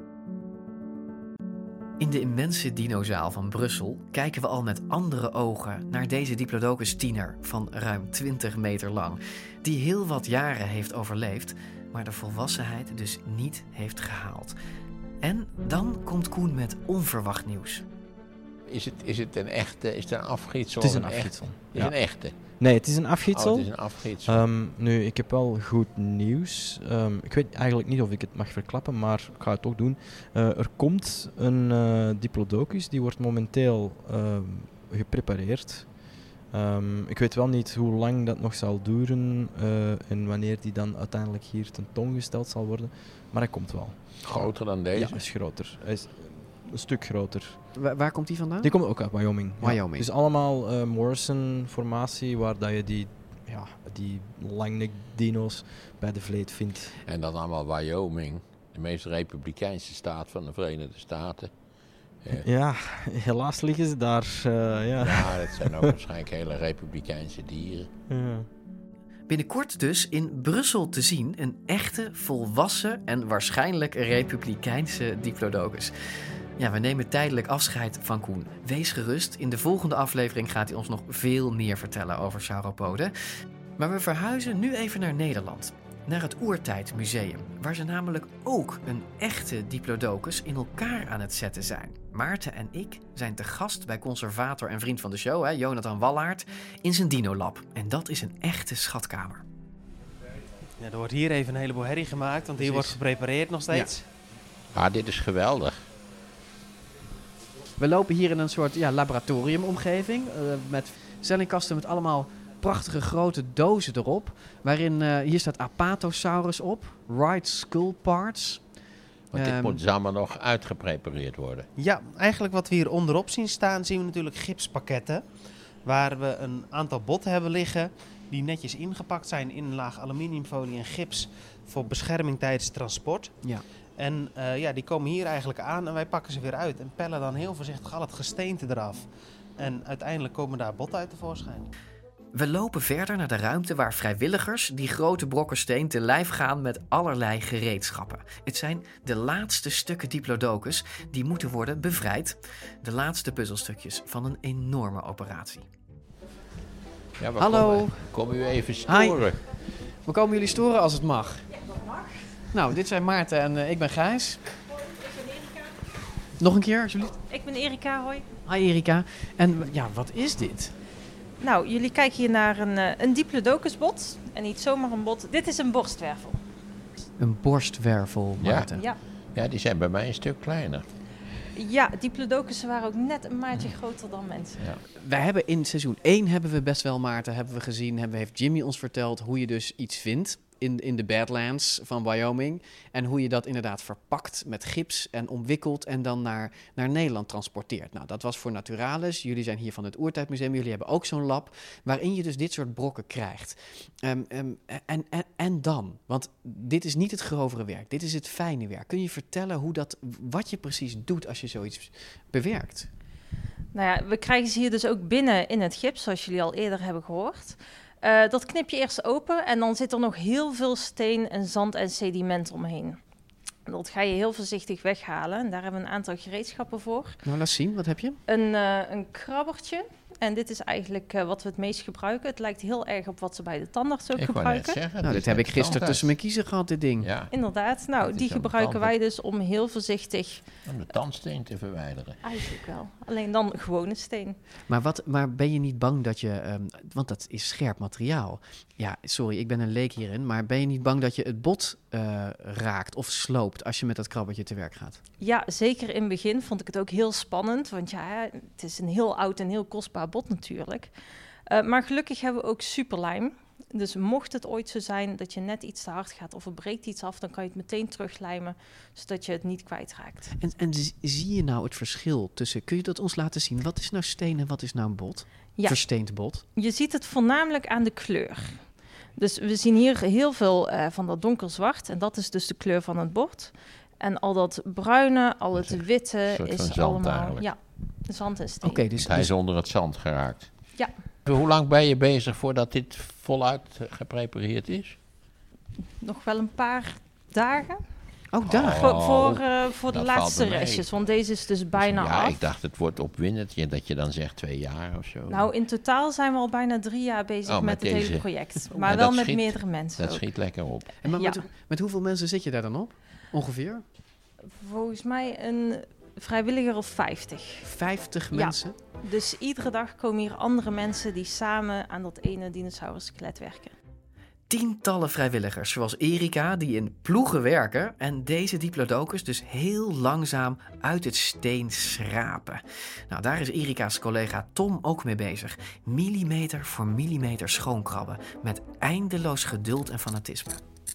In de immense dinozaal van Brussel kijken we al met andere ogen naar deze Diplodocus tiener van ruim 20 meter lang, die heel wat jaren heeft overleefd, maar de volwassenheid dus niet heeft gehaald. En dan komt Koen met onverwacht nieuws. Is het een echte, is het een afgietsel? Het is een afgietsel. Is een echte? Nee, het is een afgietsel. Het is een afgietsel. Nu, ik heb wel goed nieuws. Ik weet eigenlijk niet of ik het mag verklappen, maar ik ga het toch doen. Er komt een Diplodocus, die wordt momenteel geprepareerd. Ik weet wel niet hoe lang dat nog zal duren en wanneer die dan uiteindelijk hier tentoongesteld zal worden. Maar hij komt wel. Groter dan deze? Ja, hij is groter. Hij is een stuk groter. Waar komt die vandaan? Die komt ook uit Wyoming. Wyoming. Ja. Dus allemaal Morrison-formatie, waar dat je die langnek dino's bij de vleet vindt. En dan allemaal Wyoming, de meest republikeinse staat van de Verenigde Staten. Ja, helaas liggen ze daar. Ja, dat zijn ook waarschijnlijk hele republikeinse dieren. Ja. Binnenkort dus in Brussel te zien een echte, volwassen en waarschijnlijk republikeinse diplodocus. Ja, we nemen tijdelijk afscheid van Koen. Wees gerust, in de volgende aflevering gaat hij ons nog veel meer vertellen over sauropoden. Maar we verhuizen nu even naar Nederland. Naar het Oertijdmuseum, waar ze namelijk ook een echte diplodocus in elkaar aan het zetten zijn. Maarten en ik zijn te gast bij conservator en vriend van de show, Jonathan Wallaert, in zijn dinolab. En dat is een echte schatkamer. Ja, er wordt hier even een heleboel herrie gemaakt, want hier wordt geprepareerd nog steeds. Ja, dit is geweldig. We lopen hier in een soort laboratoriumomgeving met stellingkasten met allemaal prachtige grote dozen erop. Waarin, hier staat Apatosaurus op, right skull parts. Want dit moet allemaal nog uitgeprepareerd worden. Ja, eigenlijk wat we hier onderop zien staan, zien we natuurlijk gipspakketten. Waar we een aantal botten hebben liggen die netjes ingepakt zijn in een laag aluminiumfolie en gips voor bescherming tijdens transport. Ja. En die komen hier eigenlijk aan en wij pakken ze weer uit en pellen dan heel voorzichtig al het gesteente eraf. En uiteindelijk komen daar botten uit tevoorschijn. We lopen verder naar de ruimte waar vrijwilligers die grote brokken steen te lijf gaan met allerlei gereedschappen. Het zijn de laatste stukken diplodocus die moeten worden bevrijd. De laatste puzzelstukjes van een enorme operatie. Ja, hallo. Komen u even storen? Hi. We komen jullie storen als het mag. Ja, dat mag. Nou, dit zijn Maarten en ik ben Gijs. Nog een keer, alsjeblieft. Ik ben Erika, hoi. Hi Erika. En ja, wat is dit? Nou, jullie kijken hier naar een diplodocusbot. En niet zomaar een bot. Dit is een borstwervel. Een borstwervel, Maarten. Ja, die zijn bij mij een stuk kleiner. Ja, diplodocussen waren ook net een maatje groter dan mensen. Ja. Wij hebben in seizoen 1 hebben we best wel, Maarten, hebben we gezien. Heeft Jimmy ons verteld hoe je dus iets vindt in de Badlands van Wyoming. En hoe je dat inderdaad verpakt met gips en omwikkelt en dan naar Nederland transporteert. Nou, dat was voor Naturalis. Jullie zijn hier van het Oertijdmuseum. Jullie hebben ook zo'n lab waarin je dus dit soort brokken krijgt. En dan? Want dit is niet het grovere werk. Dit is het fijne werk. Kun je vertellen wat je precies doet als je zoiets bewerkt? Nou ja, we krijgen ze hier dus ook binnen in het gips, zoals jullie al eerder hebben gehoord. Dat knip je eerst open en dan zit er nog heel veel steen en zand en sediment omheen. Dat ga je heel voorzichtig weghalen en daar hebben we een aantal gereedschappen voor. Nou, laat zien. Wat heb je? Een krabbertje. En dit is eigenlijk wat we het meest gebruiken. Het lijkt heel erg op wat ze bij de tandarts ook gebruiken. Nou, dit heb ik gisteren tussen mijn kiezen gehad, dit ding. Ja. Inderdaad. Nou, die gebruiken wij dus om heel voorzichtig... Om de tandsteen te verwijderen. Eigenlijk wel. Alleen dan gewone steen. Maar ben je niet bang dat je... want dat is scherp materiaal. Ja, sorry, ik ben een leek hierin. Maar ben je niet bang dat je het bot raakt of sloopt als je met dat krabbertje te werk gaat? Ja, zeker in het begin vond ik het ook heel spannend. Want ja, het is een heel oud en heel kostbaar bot natuurlijk. Maar gelukkig hebben we ook superlijm. Dus mocht het ooit zo zijn dat je net iets te hard gaat of er breekt iets af, dan kan je het meteen teruglijmen, zodat je het niet kwijtraakt. En zie je nou het verschil tussen, kun je dat ons laten zien? Wat is nou steen en wat is nou een bot? Ja. Versteend bot? Je ziet het voornamelijk aan de kleur. Dus we zien hier heel veel van dat donkerzwart en dat is dus de kleur van het bot. En al dat bruine, al het witte is allemaal... Eigenlijk. Ja, zand en steen. Okay, dus hij is onder het zand geraakt. Ja. Hoe lang ben je bezig voordat dit voluit geprepareerd is? Nog wel een paar dagen. Oh, dagen? Voor de laatste restjes, want deze is dus bijna af. Ja, ik dacht het wordt opwindend, dat je dan zegt 2 jaar of zo. Nou, in totaal zijn we al bijna 3 jaar bezig met het hele project. Maar wel met meerdere mensen. Dat schiet lekker op. En maar met hoeveel mensen zit je daar dan op? Ongeveer? Volgens mij een vrijwilliger of 50. 50 mensen? Ja. Dus iedere dag komen hier andere mensen die samen aan dat ene dinosaurus-skelet werken. Tientallen vrijwilligers, zoals Erika, die in ploegen werken en deze diplodocus dus heel langzaam uit het steen schrapen. Nou, daar is Erika's collega Tom ook mee bezig. Millimeter voor millimeter schoonkrabben, met eindeloos geduld en fanatisme.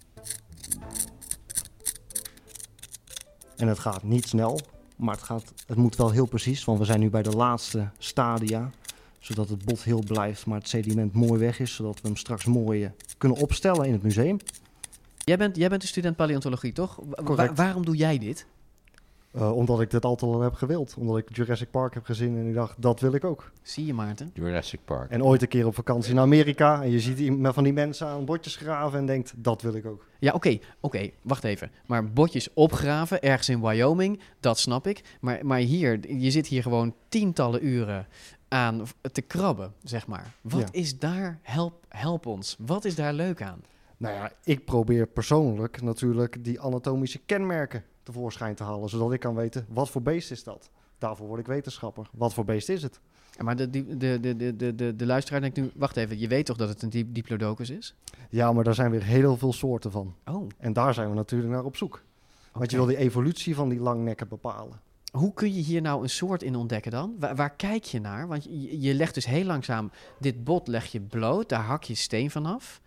En het gaat niet snel, maar het moet wel heel precies, want we zijn nu bij de laatste stadia, zodat het bot heel blijft, maar het sediment mooi weg is, zodat we hem straks mooi kunnen opstellen in het museum. Jij bent een student paleontologie, toch? Correct. Waarom doe jij dit? Omdat ik dit altijd al heb gewild. Omdat ik Jurassic Park heb gezien en ik dacht, dat wil ik ook. Zie je, Maarten? Jurassic Park. En ooit een keer op vakantie naar Amerika en je ziet van die mensen aan botjes graven en denkt, dat wil ik ook. Ja, oké, wacht even. Maar botjes opgraven, ergens in Wyoming, dat snap ik. Maar hier, je zit hier gewoon tientallen uren aan te krabben, zeg maar. Wat is daar, help ons, wat is daar leuk aan? Nou ja, ik probeer persoonlijk natuurlijk die anatomische kenmerken tevoorschijn te halen, zodat ik kan weten, wat voor beest is dat? Daarvoor word ik wetenschapper. Wat voor beest is het? Ja, maar de luisteraar denkt nu, wacht even, je weet toch dat het een diplodocus is? Ja, maar daar zijn weer heel veel soorten van. Oh. En daar zijn we natuurlijk naar op zoek. Want je wil die evolutie van die langnekken bepalen. Hoe kun je hier nou een soort in ontdekken dan? Waar kijk je naar? Want je legt dus heel langzaam, dit bot leg je bloot, daar hak je steen vanaf.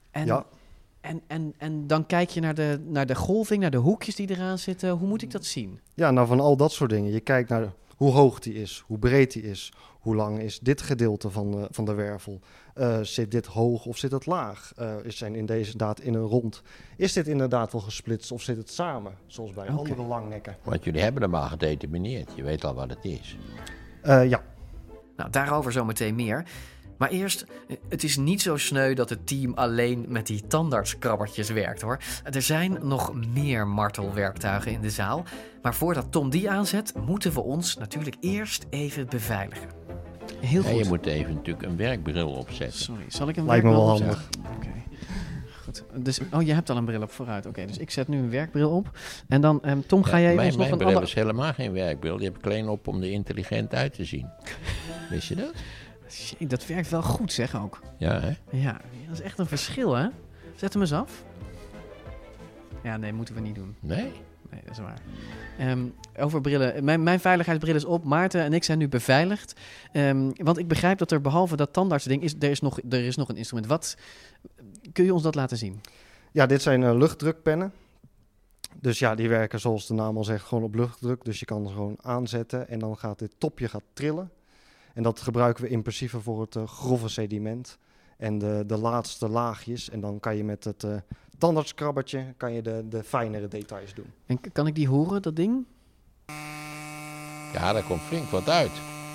En dan kijk je naar de golving, naar de hoekjes die eraan zitten. Hoe moet ik dat zien? Ja, nou van al dat soort dingen. Je kijkt naar hoe hoog die is, hoe breed die is, hoe lang is dit gedeelte van de wervel. Zit dit hoog of zit het laag? Zijn in deze daad in een rond. Is dit inderdaad wel gesplitst of zit het samen, zoals bij andere langnekken? Want jullie hebben hem al gedetermineerd. Je weet al wat het is. Ja. Nou, daarover zometeen meer. Maar eerst, het is niet zo sneu dat het team alleen met die tandartskrabbertjes werkt, hoor. Er zijn nog meer martelwerktuigen in de zaal. Maar voordat Tom die aanzet, moeten we ons natuurlijk eerst even beveiligen. Heel goed. Ja, je moet even natuurlijk een werkbril opzetten. Sorry, zal ik een Lijkt me werkbril wel opzetten? handig. Oké. Goed. Dus, je hebt al een bril op vooruit. Oké, dus ik zet nu een werkbril op. En dan, Tom, ga jij ons nog een bril is helemaal geen werkbril. Die heb ik alleen op om er intelligent uit te zien. Wist je dat? Shit, dat werkt wel goed, zeg ook. Ja, hè? Ja, dat is echt een verschil, hè? Zet hem eens af. Ja, nee, moeten we niet doen. Nee? Nee, dat is waar. Over brillen. Mijn veiligheidsbril is op. Maarten en ik zijn nu beveiligd. Want ik begrijp dat er behalve dat tandartsding er is nog een instrument. Wat kun je ons dat laten zien? Ja, dit zijn luchtdrukpennen. Dus ja, die werken zoals de naam al zegt gewoon op luchtdruk. Dus je kan ze gewoon aanzetten en dan gaat dit topje trillen. En dat gebruiken we in principe voor het grove sediment en de laatste laagjes. En dan kan je met het tandartskrabbertje de fijnere details doen. En kan ik die horen, dat ding? Ja, daar komt flink wat uit.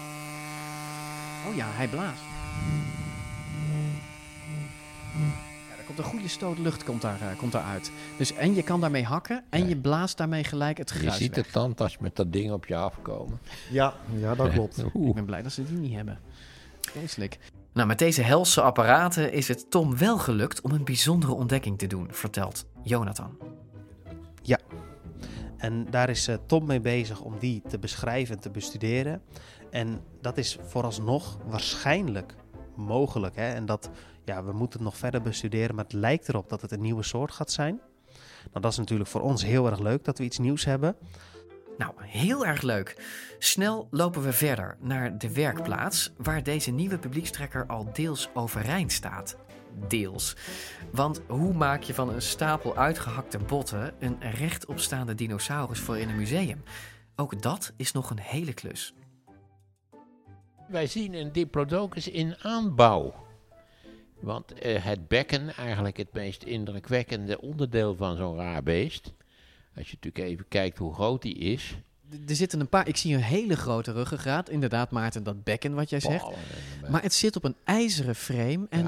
Oh ja, hij blaast. Ja, er komt een goede stoot lucht komt daar uit. Dus en je kan daarmee hakken en je blaast daarmee gelijk het gruis weg. Je ziet de tandarts met dat ding op je afkomen. Ja, dat klopt. Ik ben blij dat ze die niet hebben. Vreselijk. Nou, met deze helse apparaten is het Tom wel gelukt om een bijzondere ontdekking te doen, vertelt Jonathan. Ja, en daar is Tom mee bezig om die te beschrijven en te bestuderen. En dat is vooralsnog waarschijnlijk mogelijk. Hè? En we moeten het nog verder bestuderen, maar het lijkt erop dat het een nieuwe soort gaat zijn. Nou, dat is natuurlijk voor ons heel erg leuk dat we iets nieuws hebben. Nou, heel erg leuk. Snel lopen we verder naar de werkplaats waar deze nieuwe publiekstrekker al deels overeind staat. Deels. Want hoe maak je van een stapel uitgehakte botten een rechtopstaande dinosaurus voor in een museum? Ook dat is nog een hele klus. Wij zien een diplodocus in aanbouw. Want het bekken, eigenlijk het meest indrukwekkende onderdeel van zo'n raar beest. Als je natuurlijk even kijkt hoe groot die is. Er zitten een paar, ik zie een hele grote ruggengraat. Inderdaad, Maarten, dat bekken wat jij zegt. Maar het zit op een ijzeren frame. En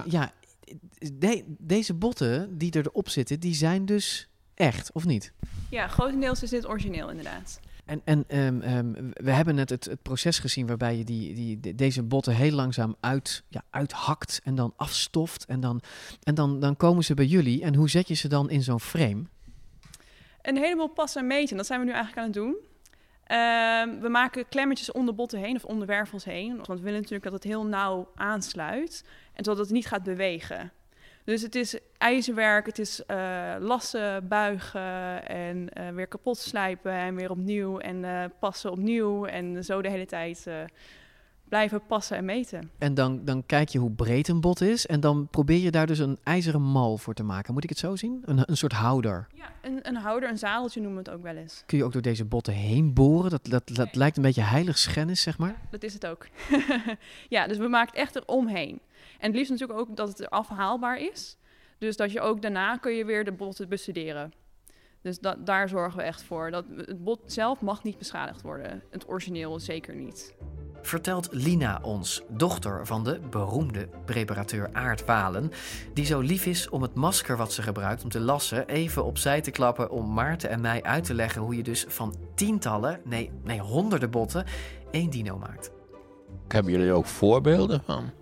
deze botten die erop zitten, die zijn dus echt, of niet? Ja, grotendeels is dit origineel inderdaad. En we hebben net het proces gezien waarbij je deze botten heel langzaam uithakt en dan afstoft. En dan komen ze bij jullie. En hoe zet je ze dan in zo'n frame? Een heleboel passen en meten, dat zijn we nu eigenlijk aan het doen. We maken klemmetjes om de botten heen of om de wervels heen. Want we willen natuurlijk dat het heel nauw aansluit en zodat het niet gaat bewegen. Dus het is ijzerwerk, het is lassen, buigen en weer kapot slijpen en weer opnieuw en passen opnieuw. En zo de hele tijd blijven passen en meten. En dan kijk je hoe breed een bot is en dan probeer je daar dus een ijzeren mal voor te maken. Moet ik het zo zien? Een soort houder. Ja, een houder, een zadeltje noemen we het ook wel eens. Kun je ook door deze botten heen boren? Dat lijkt een beetje heiligschennis, zeg maar. Dat is het ook. Ja, dus we maken het echt eromheen. En het liefst natuurlijk ook dat het afhaalbaar is. Dus dat je ook daarna kun je weer de botten bestuderen. Dus daar zorgen we echt voor. Het bot zelf mag niet beschadigd worden. Het origineel zeker niet. Vertelt Lina ons, dochter van de beroemde preparateur Aart Walen, die zo lief is om het masker wat ze gebruikt om te lassen even opzij te klappen om Maarten en mij uit te leggen hoe je dus van tientallen, nee honderden botten 1 dino maakt. Hebben jullie ook voorbeelden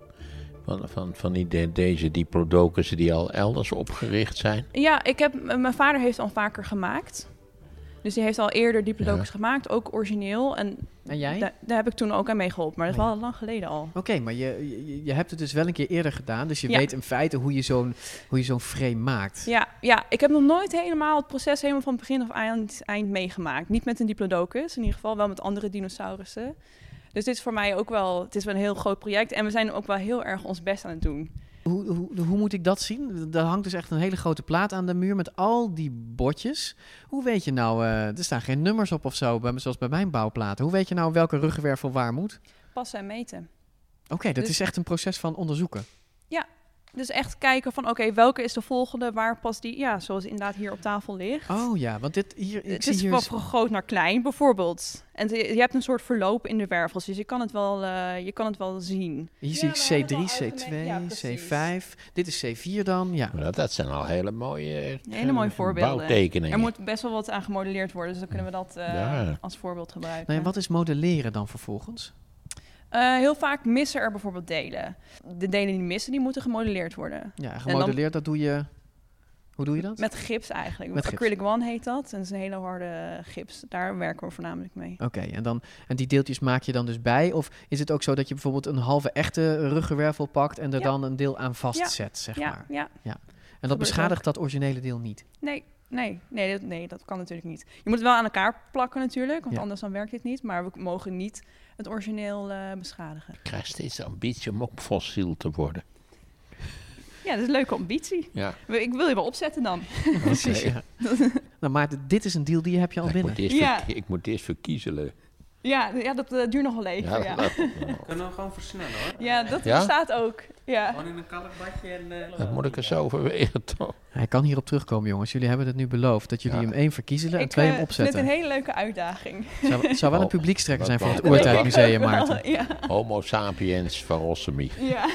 van deze diplodocussen die al elders opgericht zijn? Ja, mijn vader heeft al vaker gemaakt. Dus die heeft al eerder diplodocus gemaakt, ook origineel. En jij? Daar heb ik toen ook aan meegeholpen, maar dat is wel lang geleden al. Oké, maar je hebt het dus wel een keer eerder gedaan. Dus je weet in feite hoe je zo'n frame maakt. Ja, ik heb nog nooit helemaal het proces helemaal van begin of eind meegemaakt. Niet met een diplodocus, in ieder geval wel met andere dinosaurussen. Dus dit is voor mij ook wel, het is wel een heel groot project. En we zijn ook wel heel erg ons best aan het doen. Hoe moet ik dat zien? Er hangt dus echt een hele grote plaat aan de muur met al die botjes. Hoe weet je nou, er staan geen nummers op of zo, zoals bij mijn bouwplaten. Hoe weet je nou welke ruggenwervel waar moet? Passen en meten. Oké, dat is echt een proces van onderzoeken. Ja, dus echt kijken van welke is de volgende, waar past die? Ja, zoals inderdaad hier op tafel ligt. Oh ja, want het is wel van groot naar klein bijvoorbeeld. En je hebt een soort verloop in de wervels, dus je kan het wel zien. Hier zie ik C3, C2, C5. Dit is C4 dan, ja. Dat zijn al hele mooie voorbeelden. Bouwtekeningen. Er moet best wel wat aan gemodelleerd worden, dus dan kunnen we dat als voorbeeld gebruiken. Nou ja, wat is modelleren dan vervolgens? Heel vaak missen er bijvoorbeeld delen. De delen die missen, die moeten gemodelleerd worden. Ja, gemodelleerd, dat doe je... Hoe doe je dat? Met gips eigenlijk. Acrylic One heet dat. En dat is een hele harde gips. Daar werken we voornamelijk mee. Oké, en die deeltjes maak je dan dus bij? Of is het ook zo dat je bijvoorbeeld een halve echte ruggenwervel pakt en er dan een deel aan vastzet, zeg maar? Ja. En dat beschadigt dat originele deel niet? Nee, dat kan natuurlijk niet. Je moet het wel aan elkaar plakken natuurlijk, want anders dan werkt dit niet. Maar we mogen niet het origineel beschadigen. Ik krijg steeds de ambitie om ook fossiel te worden. Ja, dat is een leuke ambitie. Ja. Ik wil je wel opzetten dan. Precies, ja. Nou, maar dit is een deal die heb je al binnen. Ik moet eerst verkiezelen. Ja, dat duurt nog wel even. Ja. Kunnen we gewoon versnellen hoor. Ja, dat bestaat ook. Ja. Gewoon in een kalkbadje en... Dat moet ik eens overwegen toch? Hij kan hierop terugkomen, jongens. Jullie hebben het nu beloofd dat jullie hem 1 verkiezelen en 2 hem opzetten. Ik vind het een hele leuke uitdaging. Het zou wel een publiekstrekker zijn voor het Oertijdmuseum, Maarten. Ja. Homo sapiens Varossemi. Ja.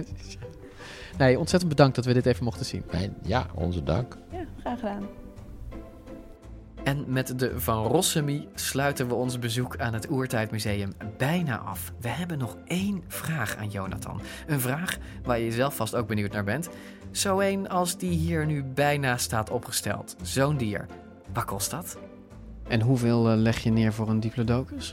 Nee, ontzettend bedankt dat we dit even mochten zien. Ja, onze dank. Ja, graag gedaan. En met de Van Rossemi sluiten we ons bezoek aan het Oertijdmuseum bijna af. We hebben nog 1 vraag aan Jonathan. Een vraag waar je zelf vast ook benieuwd naar bent. Zo een als die hier nu bijna staat opgesteld. Zo'n dier. Wat kost dat? En hoeveel leg je neer voor een diplodocus?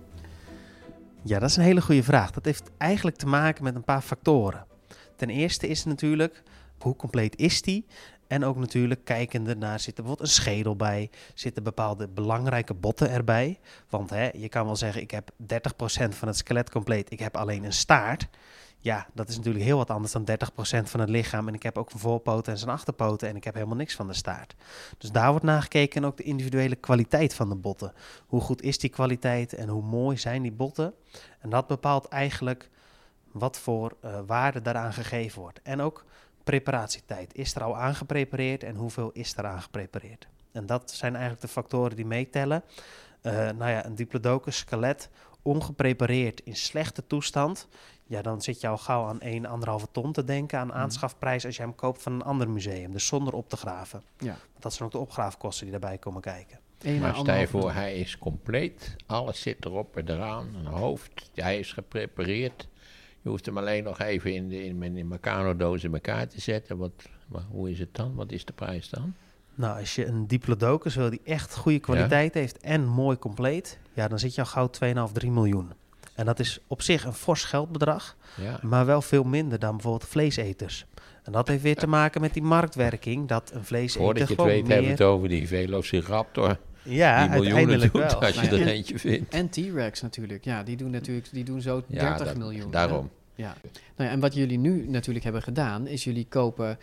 Ja, dat is een hele goede vraag. Dat heeft eigenlijk te maken met een paar factoren. Ten eerste is natuurlijk, hoe compleet is die? En ook natuurlijk kijkende naar, zit er bijvoorbeeld een schedel bij? Zitten bepaalde belangrijke botten erbij? Want je kan wel zeggen, ik heb 30% van het skelet compleet. Ik heb alleen een staart. Ja, dat is natuurlijk heel wat anders dan 30% van het lichaam. En ik heb ook een voorpoten en zijn achterpoten en ik heb helemaal niks van de staart. Dus daar wordt naar gekeken en ook de individuele kwaliteit van de botten. Hoe goed is die kwaliteit en hoe mooi zijn die botten? En dat bepaalt eigenlijk wat voor waarde daaraan gegeven wordt. En ook preparatietijd. Is er al aangeprepareerd en hoeveel is er aangeprepareerd? En dat zijn eigenlijk de factoren die meetellen. Een diplodocus skelet ongeprepareerd in slechte toestand, ja, dan zit je al gauw aan 1,5 ton te denken aan aanschafprijs als je hem koopt van een ander museum, dus zonder op te graven. Ja. Dat zijn ook de opgraafkosten die daarbij komen kijken. Maar stel je voor, hij is compleet, alles zit erop en eraan, een hoofd, hij is geprepareerd. Je hoeft hem alleen nog even in Meccano-doos in elkaar te zetten. Hoe is het dan? Wat is de prijs dan? Nou, als je een diplodocus wil die echt goede kwaliteit heeft en mooi compleet, ja, dan zit je al gauw 2,5-3 miljoen. En dat is op zich een fors geldbedrag, maar wel veel minder dan bijvoorbeeld vleeseters. En dat heeft weer te maken met die marktwerking, dat een vleeseter voordat je het weet, hebben we het over die Velociraptor. Ja, die uiteindelijk doet, wel. als je er eentje vindt. En T-Rex natuurlijk. Ja, die doen zo 30 miljoen. Daarom. Ja. Nou ja, en wat jullie nu natuurlijk hebben gedaan, is jullie kopen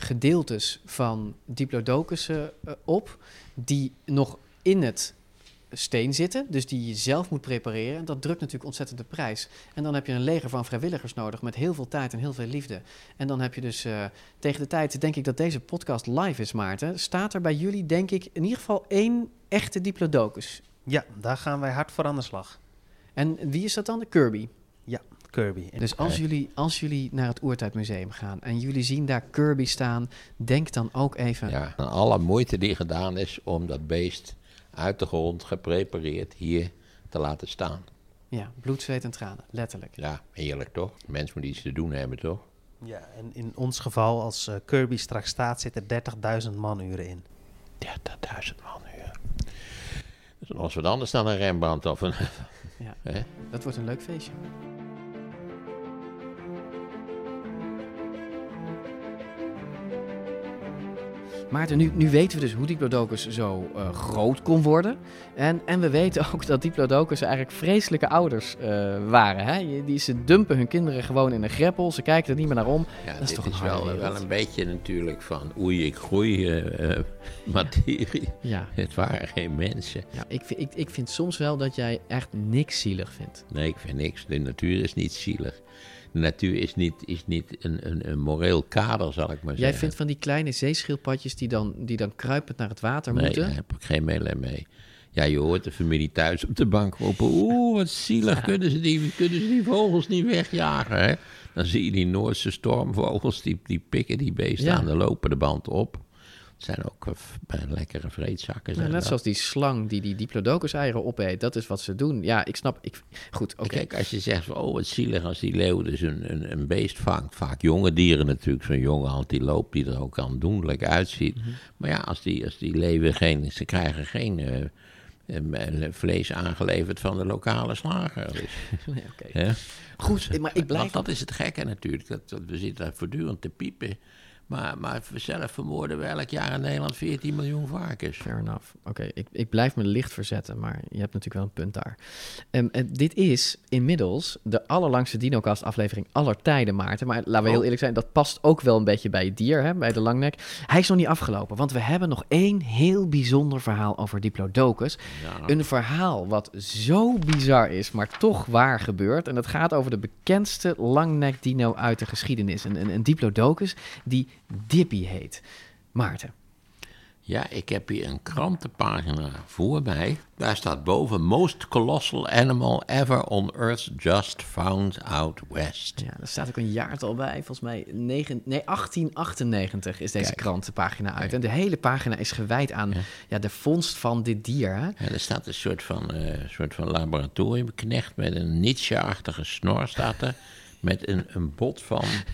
gedeeltes van diplodocussen op die nog in het steen zitten, dus die je zelf moet prepareren. En dat drukt natuurlijk ontzettend de prijs. En dan heb je een leger van vrijwilligers nodig met heel veel tijd en heel veel liefde. En dan heb je dus tegen de tijd, denk ik dat deze podcast live is, Maarten, staat er bij jullie, denk ik, in ieder geval 1 echte diplodocus. Ja, daar gaan wij hard voor aan de slag. En wie is dat dan? De Kirby? Ja, Kirby. Dus als jullie naar het Oertijdmuseum gaan en jullie zien daar Kirby staan, denk dan ook even... Ja, aan alle moeite die gedaan is om dat beest uit de grond geprepareerd hier te laten staan. Ja, bloed, zweet en tranen, letterlijk. Ja, heerlijk toch? De mens moet iets te doen hebben, toch? Ja, en in ons geval, als Kirby straks staat, zitten 30.000 manuren in. 30.000 manuren. Dat is nog eens wat anders dan een Rembrandt of een... Ja, dat wordt een leuk feestje. Maarten, nu weten we dus hoe Diplodocus zo groot kon worden. En we weten ook dat Diplodocus eigenlijk vreselijke ouders waren. Hè? Ze dumpen hun kinderen gewoon in een greppel. Ze kijken er niet meer naar om. Ja, dat is toch wel een beetje natuurlijk van oei, ik groei materie. Ja. Het waren geen mensen. Ja, ik vind soms wel dat jij echt niks zielig vindt. Nee, ik vind niks. De natuur is niet zielig. De natuur is niet een moreel kader, zal ik maar zeggen. Jij vindt van die kleine zeeschildpadjes die dan kruipend naar het water moeten? Nee, daar heb ik geen meelij mee. Ja, je hoort de familie thuis op de bank roepen... Oeh, wat zielig, ja. Kunnen ze die vogels niet wegjagen, hè? Dan zie je die Noordse stormvogels, die pikken die beesten aan de lopende band op. Het zijn ook lekkere vreedzakken. Ja, net zoals die slang die Diplodocus-eieren opeet. Dat is wat ze doen. Ja, ik snap. Goed, oké. Kijk, als je zegt, wat zielig als die leeuw dus een beest vangt. Vaak jonge dieren natuurlijk. Zo'n jonge antiloop die er ook aandoenlijk uitziet. Mm-hmm. Maar ja, als die leeuwen ze krijgen geen vlees aangeleverd van de lokale slager. Dus, nee, okay. Goed, maar ik blijf... Dat is het gekke natuurlijk. Dat we zitten daar voortdurend te piepen. Maar zelf vermoorden we elk jaar in Nederland 14 miljoen varkens. Fair enough. Oké, ik blijf me licht verzetten, maar je hebt natuurlijk wel een punt daar. Dit is inmiddels de allerlangste Dinocast-aflevering aller tijden, Maarten. Maar laten we heel eerlijk zijn, dat past ook wel een beetje bij het dier, hè, bij de langnek. Hij is nog niet afgelopen, want we hebben nog 1 heel bijzonder verhaal over Diplodocus. Ja. Een verhaal wat zo bizar is, maar toch waar gebeurt. En dat gaat over de bekendste langnek-dino uit de geschiedenis. Een Diplodocus die Dippy heet. Maarten. Ja, ik heb hier een krantenpagina voor mij. Daar staat boven: Most colossal animal ever on Earth just found out west. Ja, daar staat ook een jaartal bij. Volgens mij 1898 is deze krantenpagina uit. En de hele pagina is gewijd aan de vondst van dit dier. Hè? Ja, er staat een soort van laboratoriumknecht met een Nietzsche-achtige snor staat er. Met een bot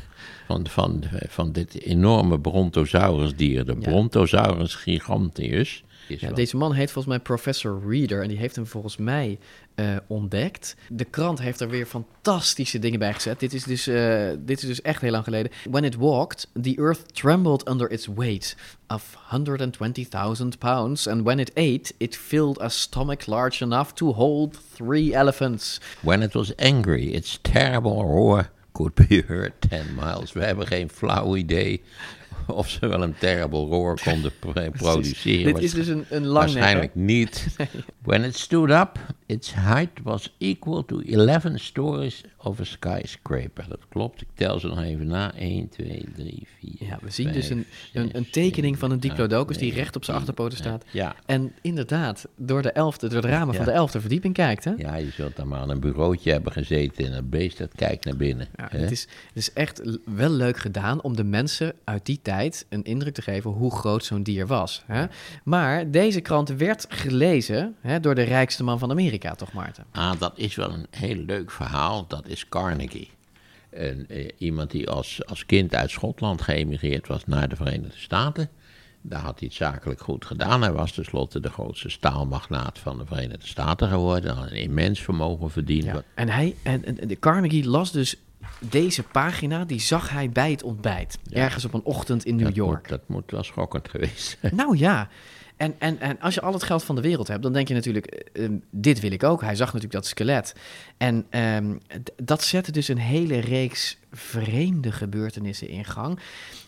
van dit enorme Brontosaurusdier, de Brontosaurus giganteus. Ja, deze man heet volgens mij Professor Reader en die heeft hem volgens mij ontdekt. De krant heeft er weer fantastische dingen bij gezet. Dit is dus echt heel lang geleden. When it walked, the earth trembled under its weight of 120,000 pounds. And when it ate, it filled a stomach large enough to hold 3 elephants. When it was angry, its terrible roar could be heard 10 miles. We hebben geen flauw idee of ze wel een terrible roar konden produceren. Dit is dus een langnek. Waarschijnlijk niet. Nee. When it stood up, its height was equal to 11 stories of a skyscraper. Dat klopt, ik tel ze nog even na. 1, 2, 3, 4, Ja, we zien 5, dus een tekening van een Diplodocus die recht op zijn achterpoten staat. Ja. En inderdaad, door de ramen van de 11e verdieping kijkt. Hè? Ja, je zult dan maar aan een bureautje hebben gezeten en dat beest dat kijkt naar binnen. Ja, het is echt wel leuk gedaan om de mensen uit die tijd een indruk te geven hoe groot zo'n dier was. Hè? Maar deze krant werd gelezen door de rijkste man van Amerika, toch Maarten? Dat is wel een heel leuk verhaal. Dat is Carnegie. Iemand die als kind uit Schotland geëmigreerd was naar de Verenigde Staten. Daar had hij het zakelijk goed gedaan. Hij was tenslotte de grootste staalmagnaat van de Verenigde Staten geworden. Had een immens vermogen verdiend. Ja. En de Carnegie las dus deze pagina, die zag hij bij het ontbijt. Ja. Ergens op een ochtend in New York. Dat moet wel schokkend geweest zijn. Nou ja. En als je al het geld van de wereld hebt, dan denk je natuurlijk, dit wil ik ook. Hij zag natuurlijk dat skelet. En dat zette dus een hele reeks vreemde gebeurtenissen in gang.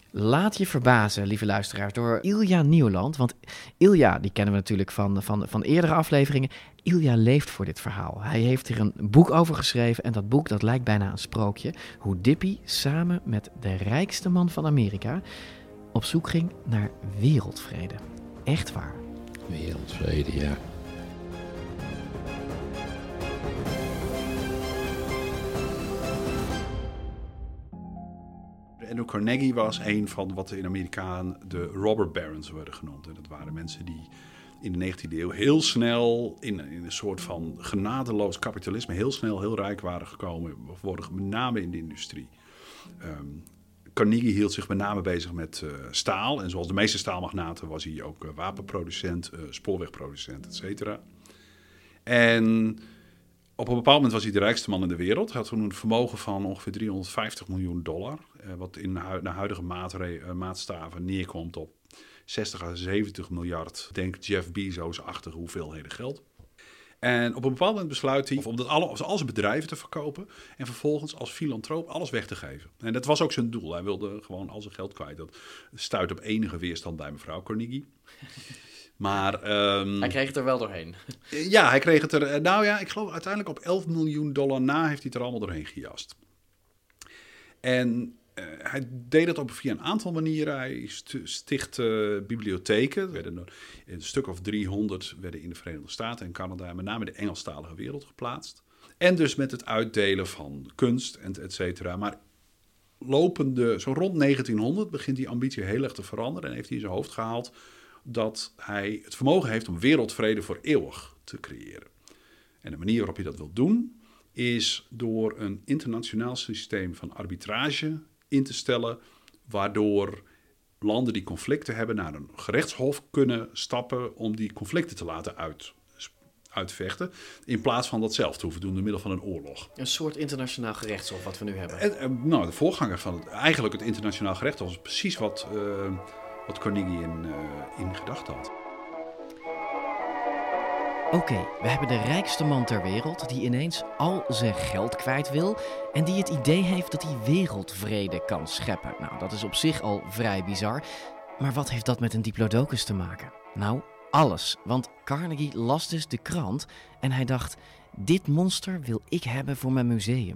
Laat je verbazen, lieve luisteraars, door Ilja Nieuwland. Want Ilja, die kennen we natuurlijk van eerdere afleveringen. Ilja leeft voor dit verhaal. Hij heeft er een boek over geschreven en dat boek dat lijkt bijna een sprookje. Hoe Dippy samen met de rijkste man van Amerika op zoek ging naar wereldvrede. Echt waar. Wereldvrede, ja. Andrew Carnegie was een van wat in Amerika de robber barons worden genoemd. En dat waren mensen die in de 19e eeuw heel snel in een soort van genadeloos kapitalisme heel snel heel rijk waren gekomen. Met name in de industrie. Carnegie hield zich met name bezig met staal. En zoals de meeste staalmagnaten was hij ook wapenproducent, spoorwegproducent, et cetera. En op een bepaald moment was hij de rijkste man in de wereld. Hij had toen een vermogen van ongeveer $350 miljoen. Wat in de huidige maatstaven neerkomt op 60 à 70 miljard. Denk Jeff Bezos-achtige hoeveelheden geld. En op een bepaald moment besluit hij om al zijn bedrijven te verkopen en vervolgens als filantroop alles weg te geven. En dat was ook zijn doel. Hij wilde gewoon al zijn geld kwijt. Dat stuit op enige weerstand bij mevrouw Carnegie. Maar hij kreeg het er wel doorheen. Ja, hij kreeg het er. Nou ja, ik geloof uiteindelijk op $11 miljoen na heeft hij het er allemaal doorheen gejast. En hij deed het ook via een aantal manieren. Hij stichtte bibliotheken. Een stuk of 300 werden in de Verenigde Staten en Canada, met name de Engelstalige wereld, geplaatst. En dus met het uitdelen van kunst en et cetera. Maar lopende, zo rond 1900 begint die ambitie heel erg te veranderen en heeft hij in zijn hoofd gehaald dat hij het vermogen heeft om wereldvrede voor eeuwig te creëren. En de manier waarop hij dat wil doen is door een internationaal systeem van arbitrage in te stellen, waardoor landen die conflicten hebben naar een gerechtshof kunnen stappen om die conflicten te laten uitvechten, in plaats van dat zelf te hoeven doen door middel van een oorlog. Een soort internationaal gerechtshof wat we nu hebben. De voorganger van eigenlijk het internationaal gerechtshof is precies wat Carnegie in gedachten had. Oké, we hebben de rijkste man ter wereld die ineens al zijn geld kwijt wil en die het idee heeft dat hij wereldvrede kan scheppen. Nou, dat is op zich al vrij bizar. Maar wat heeft dat met een diplodocus te maken? Nou, alles. Want Carnegie las dus de krant en hij dacht, dit monster wil ik hebben voor mijn museum.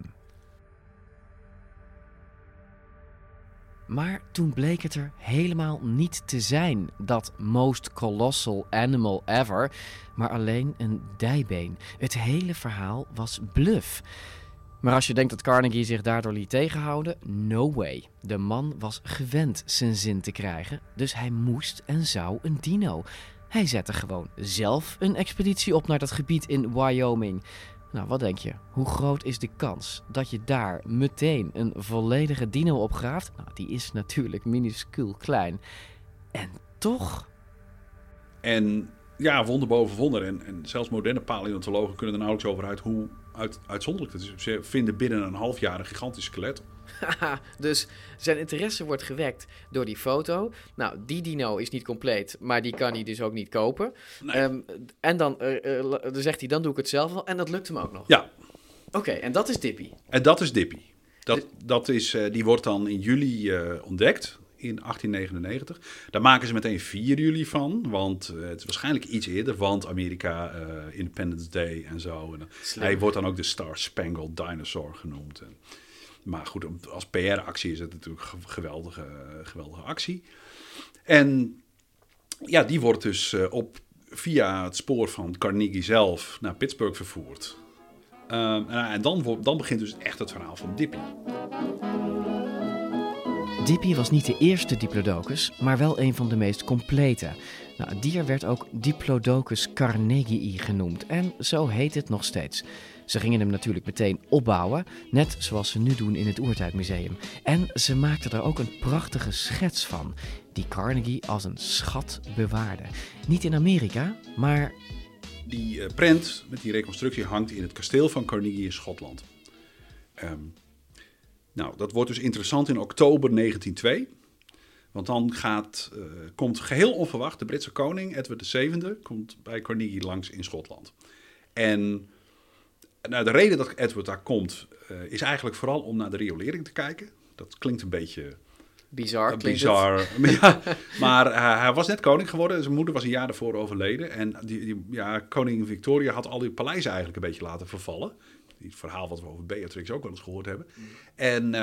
Maar toen bleek het er helemaal niet te zijn, dat most colossal animal ever, maar alleen een dijbeen. Het hele verhaal was bluff. Maar als je denkt dat Carnegie zich daardoor liet tegenhouden, no way. De man was gewend zijn zin te krijgen, dus hij moest en zou een dino. Hij zette gewoon zelf een expeditie op naar dat gebied in Wyoming. Nou, wat denk je? Hoe groot is de kans dat je daar meteen een volledige dino opgraaft? Nou, die is natuurlijk minuscuul klein. En toch? En ja, wonder boven wonder. En zelfs moderne paleontologen kunnen er nauwelijks over uit hoe uitzonderlijk het is. Ze vinden binnen een half jaar een gigantisch skelet. Dus zijn interesse wordt gewekt door die foto. Nou, die dino is niet compleet, maar die kan hij dus ook niet kopen. Nee. En dan zegt hij, dan doe ik het zelf wel. En dat lukt hem ook nog. Ja. Oké, en dat is Dippy. En dat is Dippy. Die wordt dan in juli ontdekt. In 1899. Daar maken ze meteen 4 juli van. Want het is waarschijnlijk iets eerder. Want Amerika, Independence Day en zo. En hij wordt dan ook de Star Spangled Dinosaur genoemd. Maar goed, als PR-actie is het natuurlijk een geweldige actie. En ja, die wordt dus via het spoor van Carnegie zelf naar Pittsburgh vervoerd. En dan begint dus echt het verhaal van Dippy. Dippy was niet de eerste diplodocus, maar wel een van de meest complete. Nou, het dier werd ook Diplodocus carnegii genoemd en zo heet het nog steeds. Ze gingen hem natuurlijk meteen opbouwen, net zoals ze nu doen in het Oertijdmuseum. En ze maakten er ook een prachtige schets van, die Carnegie als een schat bewaarde. Niet in Amerika, maar... Die prent met die reconstructie hangt in het kasteel van Carnegie in Schotland. Nou, dat wordt dus interessant in oktober 1902. Want dan komt geheel onverwacht de Britse koning, Edward VII, komt bij Carnegie langs in Schotland. En nou, de reden dat Edward daar komt, is eigenlijk vooral om naar de riolering te kijken. Dat klinkt een beetje Bizar klinkt het. Maar hij was net koning geworden. Zijn moeder was een jaar daarvoor overleden. En koningin Victoria had al die paleizen eigenlijk een beetje laten vervallen. Het verhaal wat we over Beatrix ook wel eens gehoord hebben. En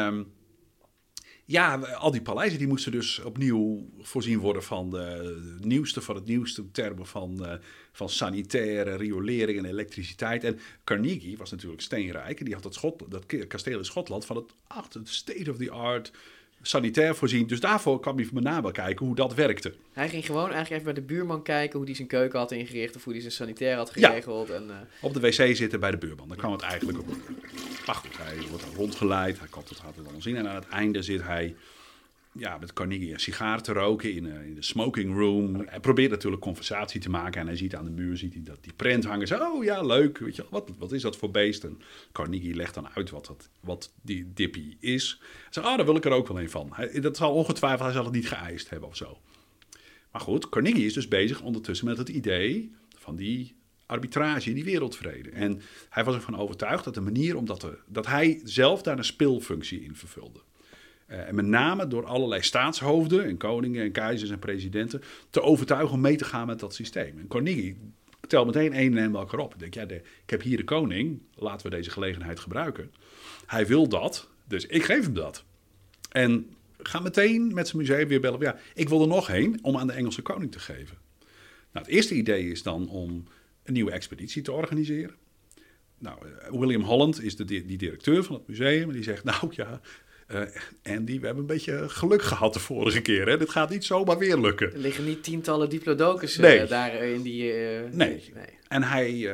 al die paleizen die moesten dus opnieuw voorzien worden van het nieuwste termen van sanitaire riolering en elektriciteit. En Carnegie was natuurlijk steenrijk en die had dat kasteel in Schotland van het state-of-the-art sanitair voorzien. Dus daarvoor kwam hij met name kijken hoe dat werkte. Hij ging gewoon eigenlijk even bij de buurman kijken hoe hij zijn keuken had ingericht of hoe hij zijn sanitair had geregeld. Ja, op de wc zitten bij de buurman. Daar kwam het eigenlijk op. Maar goed, hij wordt rondgeleid. Hij komt het allemaal zien. En aan het einde zit hij met Carnegie een sigaar te roken in de smoking room. Hij probeert natuurlijk conversatie te maken. En hij ziet aan de muur dat die prent hangen. Zo, oh ja, leuk. Weet je, wat is dat voor beest? En Carnegie legt dan uit wat die Dippy is. Hij zegt, daar wil ik er ook wel een van. Dat zal ongetwijfeld, hij zal het niet geëist hebben of zo. Maar goed, Carnegie is dus bezig ondertussen met het idee van die arbitrage, die wereldvrede. En hij was ervan overtuigd dat de manier dat hij zelf daar een speelfunctie in vervulde. En met name door allerlei staatshoofden en koningen en keizers en presidenten te overtuigen om mee te gaan met dat systeem. En Carnegie telt meteen één en welke op. Ik denk, ik heb hier de koning, laten we deze gelegenheid gebruiken. Hij wil dat, dus ik geef hem dat. En ga meteen met zijn museum weer bellen. Ja, ik wil er nog heen om aan de Engelse koning te geven. Nou, het eerste idee is dan om een nieuwe expeditie te organiseren. Nou, William Holland is die directeur van het museum. En die zegt, Andy, we hebben een beetje geluk gehad de vorige keer. Hè? Dit gaat niet zomaar weer lukken. Er liggen niet tientallen diplodocus daar in die... Nee. En hij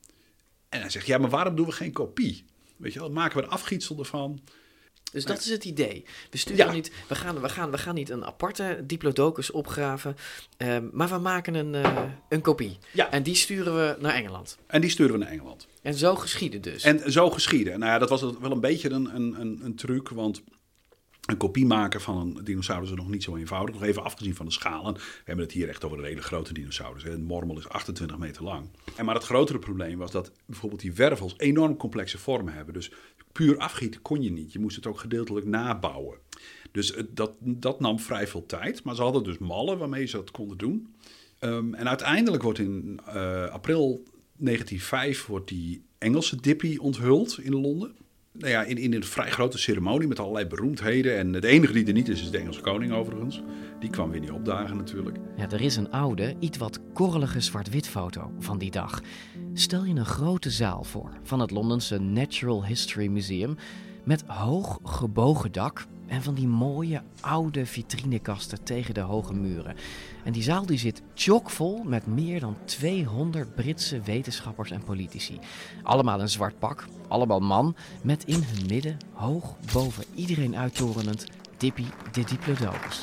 zegt, maar waarom doen we geen kopie? Weet je wel, maken we een afgietsel ervan. Dus dat is het idee. We sturen niet, we gaan niet een aparte diplodocus opgraven, maar we maken een kopie. Ja. En die sturen we naar Engeland. En zo geschiedde dus. Nou ja, dat was wel een beetje een truc, want een kopie maken van een dinosaurus is nog niet zo eenvoudig. Nog even afgezien van de schalen. We hebben het hier echt over een hele grote dinosaurus. Een mormel is 28 meter lang. Maar het grotere probleem was dat bijvoorbeeld die wervels enorm complexe vormen hebben. Dus puur afgieten kon je niet. Je moest het ook gedeeltelijk nabouwen. Dus dat nam vrij veel tijd. Maar ze hadden dus mallen waarmee ze dat konden doen. En uiteindelijk wordt in april 1905 wordt die Engelse Dippy onthuld in Londen. Nou ja, in een vrij grote ceremonie met allerlei beroemdheden. En de enige die er niet is de Engelse koning overigens. Die kwam weer niet opdagen natuurlijk. Ja, er is een oude, iets wat korrelige zwart-wit foto van die dag. Stel je een grote zaal voor van het Londense Natural History Museum met hoog gebogen dak en van die mooie oude vitrinekasten tegen de hoge muren. En die zaal die zit chockvol met meer dan 200 Britse wetenschappers en politici. Allemaal een zwart pak, allemaal man, met in hun midden, hoog boven iedereen uittorenend, Dippy de Diplodocus.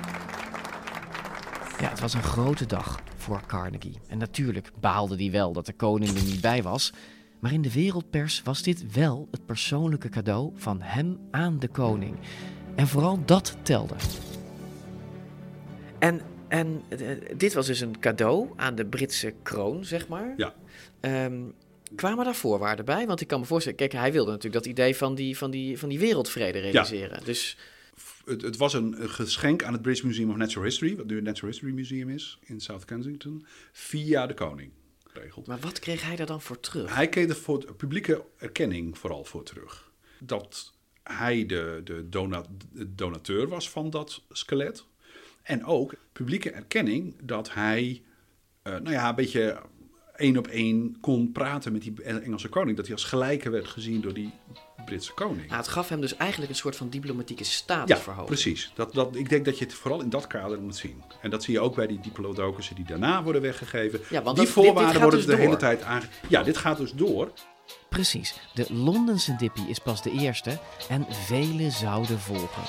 Ja, het was een grote dag voor Carnegie. En natuurlijk baalde hij wel dat de koning er niet bij was. Maar in de wereldpers was dit wel het persoonlijke cadeau van hem aan de koning. En vooral dat telde. En dit was dus een cadeau aan de Britse kroon, zeg maar. Ja. Kwamen daar voorwaarden bij? Want ik kan me voorstellen, kijk, hij wilde natuurlijk dat idee van die wereldvrede realiseren. Ja. Dus het was een geschenk aan het British Museum of Natural History, wat nu het Natural History Museum is in South Kensington, via de koning. Maar wat kreeg hij daar dan voor terug? Hij kreeg er voor publieke erkenning vooral voor terug. Dat hij de donateur was van dat skelet. En ook publieke erkenning dat hij een beetje 1 op 1 kon praten met die Engelse koning. Dat hij als gelijke werd gezien door die Britse koning. Nou, het gaf hem dus eigenlijk een soort van diplomatieke statusverhoging. Ja, precies. Ik denk dat je het vooral in dat kader moet zien. En dat zie je ook bij die diplodocussen die daarna worden weggegeven. Ja, want die voorwaarden worden dus de hele tijd aangegeven. Ja, dit gaat dus door. Precies. De Londense Dippy is pas de eerste en vele zouden volgen.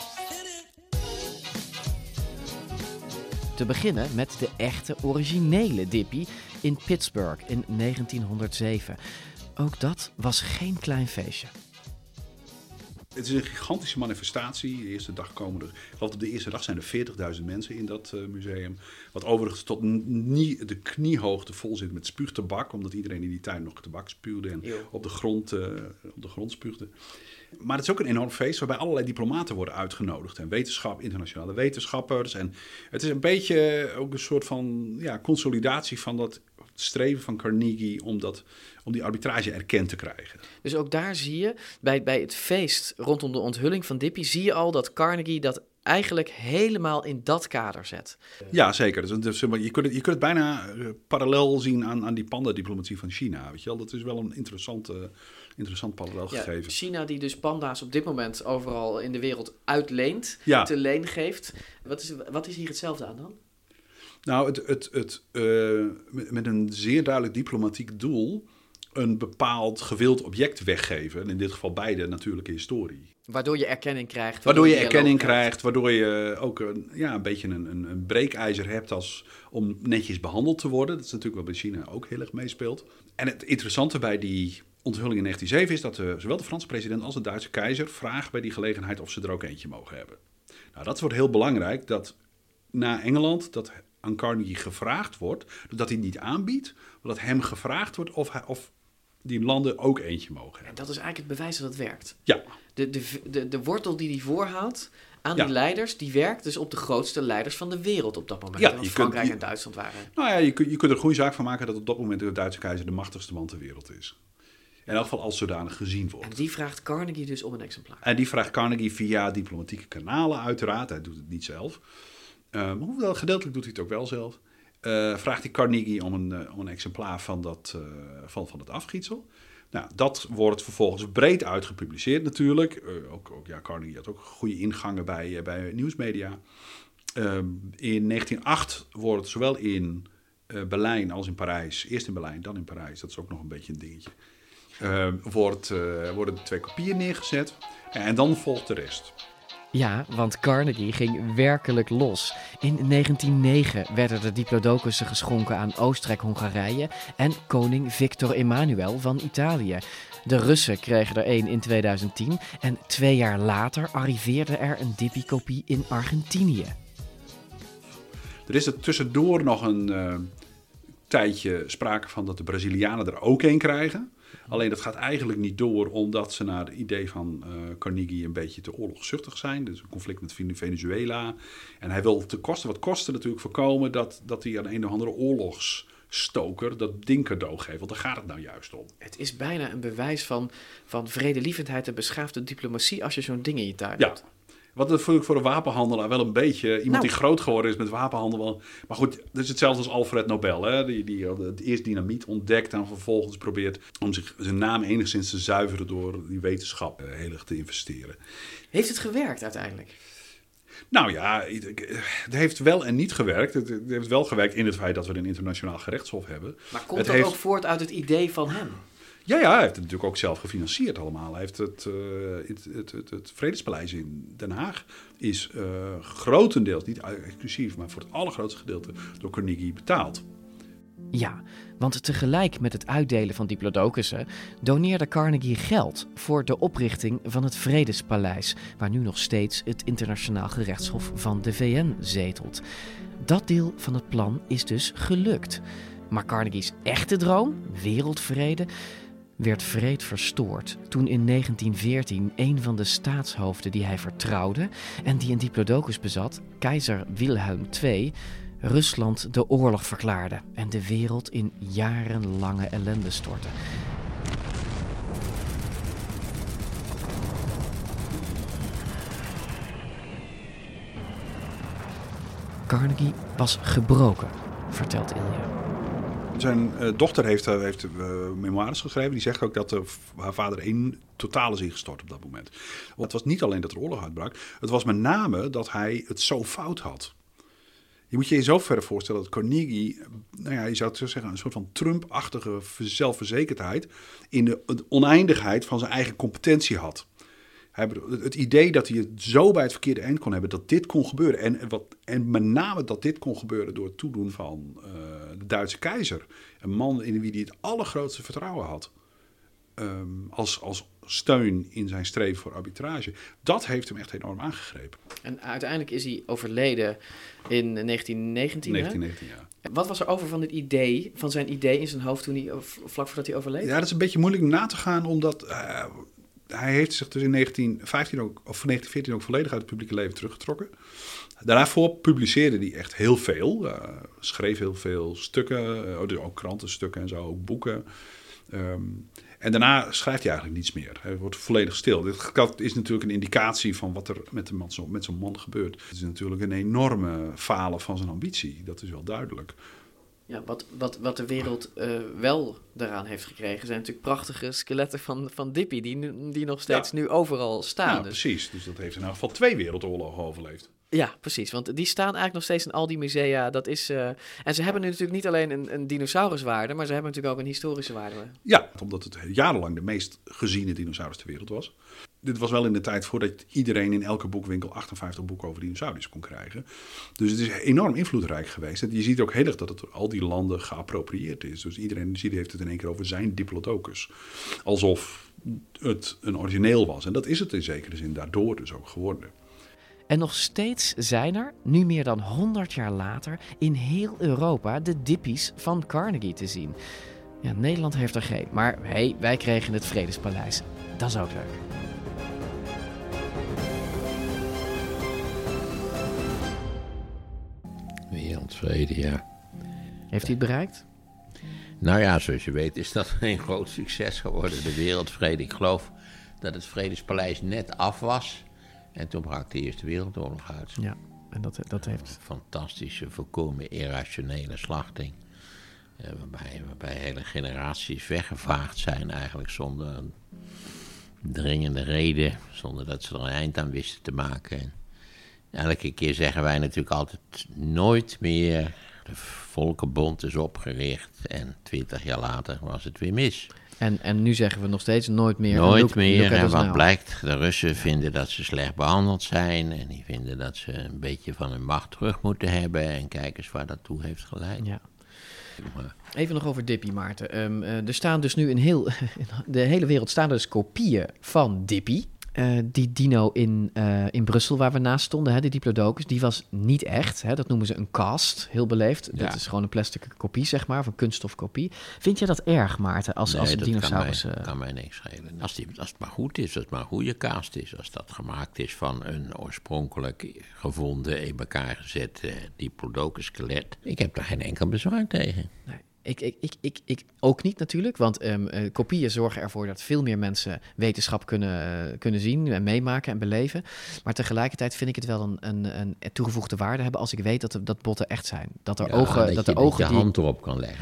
Te beginnen met de echte originele Dippy in Pittsburgh in 1907. Ook dat was geen klein feestje. Het is een gigantische manifestatie. De eerste dag komen er, ik geloof op de eerste dag zijn er 40.000 mensen in dat museum. Wat overigens tot de kniehoogte vol zit met spuugtabak. Omdat iedereen in die tijd nog tabak spuwde en op de grond spuugde. Maar het is ook een enorm feest waarbij allerlei diplomaten worden uitgenodigd. En internationale wetenschappers. En het is een beetje ook een soort van consolidatie van dat streven van Carnegie om die arbitrage erkend te krijgen. Dus ook daar zie je, bij het feest rondom de onthulling van Dippy, zie je al dat Carnegie dat eigenlijk helemaal in dat kader zet. Ja, zeker. Dus je kunt het bijna parallel zien aan die panda-diplomatie van China. Weet je wel? Dat is wel een interessant parallel gegeven. China die dus panda's op dit moment overal in de wereld uitleent, te leen geeft. Wat is hier hetzelfde aan dan? Nou, met een zeer duidelijk diplomatiek doel een bepaald gewild object weggeven. En in dit geval beide natuurlijke historie. Waardoor je erkenning krijgt. Waardoor je ook een beetje een breekijzer hebt om netjes behandeld te worden. Dat is natuurlijk wat bij China ook heel erg meespeelt. En het interessante bij die onthulling in 1907 is dat zowel de Franse president als de Duitse keizer vragen bij die gelegenheid of ze er ook eentje mogen hebben. Nou, dat wordt heel belangrijk dat na Engeland dat aan Carnegie gevraagd wordt, dat hij het niet aanbiedt, maar dat hem gevraagd wordt of die landen ook eentje mogen hebben. En dat is eigenlijk het bewijs dat het werkt. Ja. De wortel die hij voorhoudt aan die leiders, die werkt dus op de grootste leiders van de wereld op dat moment. Want Frankrijk en Duitsland waren. Nou ja, je kunt er een goede zaak van maken dat op dat moment de Duitse keizer de machtigste man ter wereld is. In elk geval als zodanig gezien wordt. En die vraagt Carnegie dus om een exemplaar. En die vraagt Carnegie via diplomatieke kanalen uiteraard. Hij doet het niet zelf. Hoewel gedeeltelijk doet hij het ook wel zelf. Vraagt hij Carnegie om een exemplaar van het afgietsel. Nou, dat wordt vervolgens breed uitgepubliceerd natuurlijk. Carnegie had ook goede ingangen bij nieuwsmedia. In 1908 wordt het zowel in Berlijn als in Parijs, eerst in Berlijn, dan in Parijs, dat is ook nog een beetje een dingetje, worden de 2 kopieën neergezet en dan volgt de rest. Ja, want Carnegie ging werkelijk los. In 1909 werden de diplodocussen geschonken aan Oostenrijk-Hongarije en koning Victor Emmanuel van Italië. De Russen kregen er 1 in 2010 en 2 jaar later arriveerde er een Dippy-kopie in Argentinië. Er is er tussendoor nog een tijdje sprake van dat de Brazilianen er ook een krijgen. Alleen dat gaat eigenlijk niet door omdat ze naar het idee van Carnegie een beetje te oorlogzuchtig zijn. Dus een conflict met Venezuela. En hij wil te kosten wat kosten natuurlijk voorkomen dat hij aan een of andere oorlogsstoker dat ding cadeau geeft. Want daar gaat het nou juist om. Het is bijna een bewijs van vredelievendheid en beschaafde diplomatie als je zo'n ding in je tuin hebt. Wat natuurlijk voor een wapenhandelaar wel een beetje... Iemand die groot geworden is met wapenhandel. Maar goed, dat is hetzelfde als Alfred Nobel. Hè? Die het eerst dynamiet ontdekt en vervolgens probeert om zijn naam enigszins te zuiveren door die wetenschap heel erg te investeren. Heeft het gewerkt uiteindelijk? Nou ja, het heeft wel en niet gewerkt. Het heeft wel gewerkt in het feit dat we een internationaal gerechtshof hebben. Maar komt dat ook voort uit het idee van hem? Ja, hij heeft het natuurlijk ook zelf gefinancierd allemaal. Hij heeft het Vredespaleis in Den Haag is grotendeels, niet exclusief, maar voor het allergrootste gedeelte door Carnegie betaald. Ja, want tegelijk met het uitdelen van diplodocussen doneerde Carnegie geld voor de oprichting van het Vredespaleis, waar nu nog steeds het internationaal gerechtshof van de VN zetelt. Dat deel van het plan is dus gelukt. Maar Carnegie's echte droom, wereldvrede, werd wreed verstoord toen in 1914 een van de staatshoofden die hij vertrouwde en die een diplodocus bezat, keizer Wilhelm II, Rusland de oorlog verklaarde en de wereld in jarenlange ellende stortte. Carnegie was gebroken, vertelt Ilja. Zijn dochter heeft memoires geschreven. Die zegt ook dat haar vader in totaal is ingestort op dat moment. Want het was niet alleen dat er oorlog uitbrak. Het was met name dat hij het zo fout had. Je moet je in zoverre voorstellen dat Carnegie, je zou het zo zeggen, een soort van Trump-achtige zelfverzekerdheid in de oneindigheid van zijn eigen competentie had. Het idee dat hij het zo bij het verkeerde eind kon hebben, dat dit kon gebeuren. En met name dat dit kon gebeuren door het toedoen van de Duitse keizer. Een man in wie hij het allergrootste vertrouwen had. Als steun in zijn streven voor arbitrage. Dat heeft hem echt enorm aangegrepen. En uiteindelijk is hij overleden in 1919. 1919, ja. Wat was er over van zijn idee in zijn hoofd vlak voordat hij overleed? Ja, dat is een beetje moeilijk na te gaan, omdat hij heeft zich dus in 1914 ook volledig uit het publieke leven teruggetrokken. Daarvoor publiceerde hij echt heel veel. Schreef heel veel stukken, ook krantenstukken en zo, ook boeken. En daarna schrijft hij eigenlijk niets meer. Hij wordt volledig stil. Dit is natuurlijk een indicatie van wat er met zo'n man gebeurt. Het is natuurlijk een enorme falen van zijn ambitie. Dat is wel duidelijk. Ja, wat de wereld wel daaraan heeft gekregen, zijn natuurlijk prachtige skeletten van Dippy, die nog steeds nu overal staan. Ja, precies. Dus dat heeft in elk geval 2 wereldoorlogen overleefd. Ja, precies. Want die staan eigenlijk nog steeds in al die musea. Dat is, en ze hebben nu natuurlijk niet alleen een dinosauruswaarde, maar ze hebben natuurlijk ook een historische waarde. Ja, omdat het jarenlang de meest geziene dinosaurus ter wereld was. Dit was wel in de tijd voordat iedereen in elke boekwinkel 58 boeken over dinosauriërs kon krijgen. Dus het is enorm invloedrijk geweest. Je ziet ook heel erg dat het door al die landen geappropriëerd is. Dus iedereen heeft het in één keer over zijn Diplodocus. Alsof het een origineel was. En dat is het in zekere zin daardoor dus ook geworden. En nog steeds zijn er, nu meer dan 100 jaar later, in heel Europa de Dippies van Carnegie te zien. Ja, Nederland heeft er geen, maar hey, wij kregen het Vredespaleis. Dat is ook leuk. Wereldvrede, ja. Heeft hij het bereikt? Nou ja, zoals je weet is dat een groot succes geworden, de wereldvrede. Ik geloof dat het Vredespaleis net af was. En toen brak de Eerste Wereldoorlog uit. Ja, en dat heeft... Een fantastische, volkomen irrationele slachting. Waarbij hele generaties weggevaagd zijn eigenlijk zonder een dringende reden. Zonder dat ze er een eind aan wisten te maken. En elke keer zeggen wij natuurlijk altijd nooit meer. De Volkenbond is opgericht en 20 jaar later was het weer mis. En nu zeggen we nog steeds nooit meer. Nooit meer. En wat blijkt, de Russen vinden dat ze slecht behandeld zijn. En die vinden dat ze een beetje van hun macht terug moeten hebben. En kijk eens waar dat toe heeft geleid. Ja. Even nog over Dippy, Maarten. Er staan dus nu in de hele wereld staan dus kopieën van Dippy. Die dino in Brussel waar we naast stonden, hè, de Diplodocus, die was niet echt. Hè, dat noemen ze een cast, heel beleefd. Ja. Dat is gewoon een plastic kopie, zeg maar, of een kunststofkopie. Vind je dat erg, Maarten, als een dinosaurus? Nee, dat kan mij niks schelen. Als het maar goed is, als het maar een goede cast is, als dat gemaakt is van een oorspronkelijk gevonden, in elkaar gezet Diplodocus-skelet. Ik heb daar geen enkel bezwaar tegen. Nee. Ik ook niet natuurlijk, want kopieën zorgen ervoor dat veel meer mensen wetenschap kunnen zien en meemaken en beleven. Maar tegelijkertijd vind ik het wel een toegevoegde waarde hebben als ik weet dat botten echt zijn. Dat er ogen, dat je hand erop kan leggen.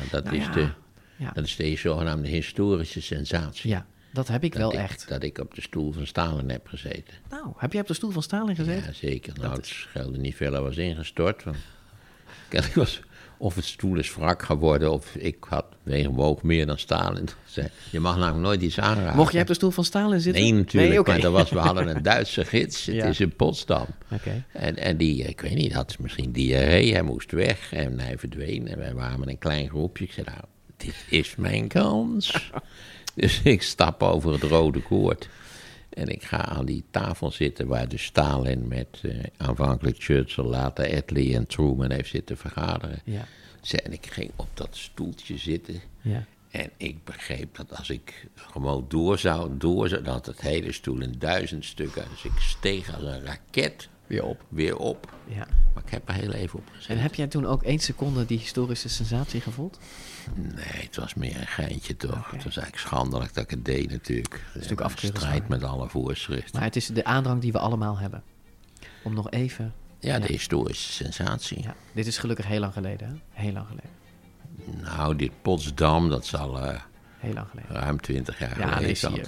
Dat is de zogenaamde historische sensatie. Ja, dat heb ik wel echt. Dat ik op de stoel van Stalin heb gezeten. Nou, heb jij op de stoel van Stalin gezeten? Ja, zeker. Nou, het scheelde niet veel, was ingestort. Want ik was... Of het stoel is wrak geworden, of ik woog meer dan Stalin. Je mag namelijk nooit iets aanraken. Mocht jij op de stoel van Stalin zitten? Nee, natuurlijk. Nee, maar we hadden een Duitse gids. Het is in Potsdam. Okay. En die, ik weet niet, had misschien diarree. Hij moest weg en hij verdween. En wij waren met een klein groepje. Ik zei, nou, dit is mijn kans. Dus ik stap over het rode koord. En ik ga aan die tafel zitten waar de Stalin met aanvankelijk Churchill, later Attlee en Truman heeft zitten vergaderen. Ja. En ik ging op dat stoeltje zitten. Ja. En ik begreep dat als ik gewoon door zou, dat het hele stoel in 1000 stukken. Dus ik steeg als een raket weer op. Ja. Maar ik heb er heel even op gezeten. En heb jij toen ook 1 seconde die historische sensatie gevoeld? Nee, het was meer een geintje toch. Okay. Het was eigenlijk schandelijk dat ik het deed natuurlijk. Het is natuurlijk afstrijd met alle voorschriften. Maar het is de aandrang die we allemaal hebben. Om nog even... Ja, de historische sensatie. Ja, dit is gelukkig heel lang geleden, hè? Heel lang geleden. Nou, dit Potsdam, dat zal... Heel lang geleden. Ruim 20 jaar geleden.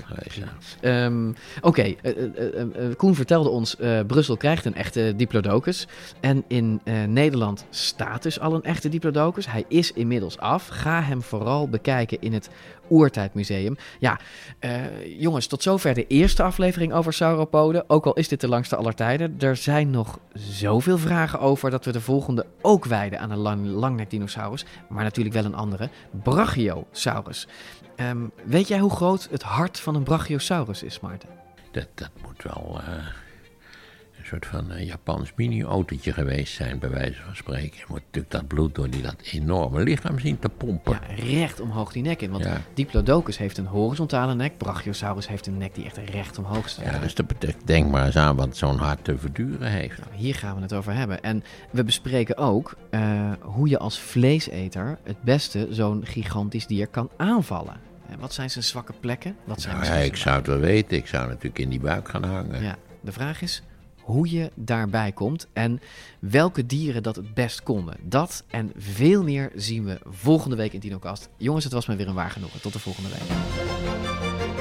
Oké, Koen vertelde ons, Brussel krijgt een echte Diplodocus. En in Nederland staat dus al een echte Diplodocus. Hij is inmiddels af. Ga hem vooral bekijken in het Oertijdmuseum. Ja, jongens, tot zover de eerste aflevering over sauropoden. Ook al is dit de langste aller tijden. Er zijn nog zoveel vragen over dat we de volgende ook wijden aan een langnekdinosaurus. Maar natuurlijk wel een andere, Brachiosaurus. Weet jij hoe groot het hart van een Brachiosaurus is, Maarten? Dat moet wel een soort van Japans mini-autootje geweest zijn, bij wijze van spreken. Je moet natuurlijk dat bloed door dat enorme lichaam zien te pompen. Ja, recht omhoog die nek in. Want Diplodocus heeft een horizontale nek. Brachiosaurus heeft een nek die echt recht omhoog staat. Ja, dus denk maar eens aan wat zo'n hart te verduren heeft. Nou, hier gaan we het over hebben. En we bespreken ook hoe je als vleeseter het beste zo'n gigantisch dier kan aanvallen. Wat zijn zijn zwakke plekken? Ik zou het wel weten. Ik zou natuurlijk in die buik gaan hangen. Ja, de vraag is hoe je daarbij komt en welke dieren dat het best konden. Dat en veel meer zien we volgende week in Dinocast. Jongens, het was me weer een waar genoegen. Tot de volgende week.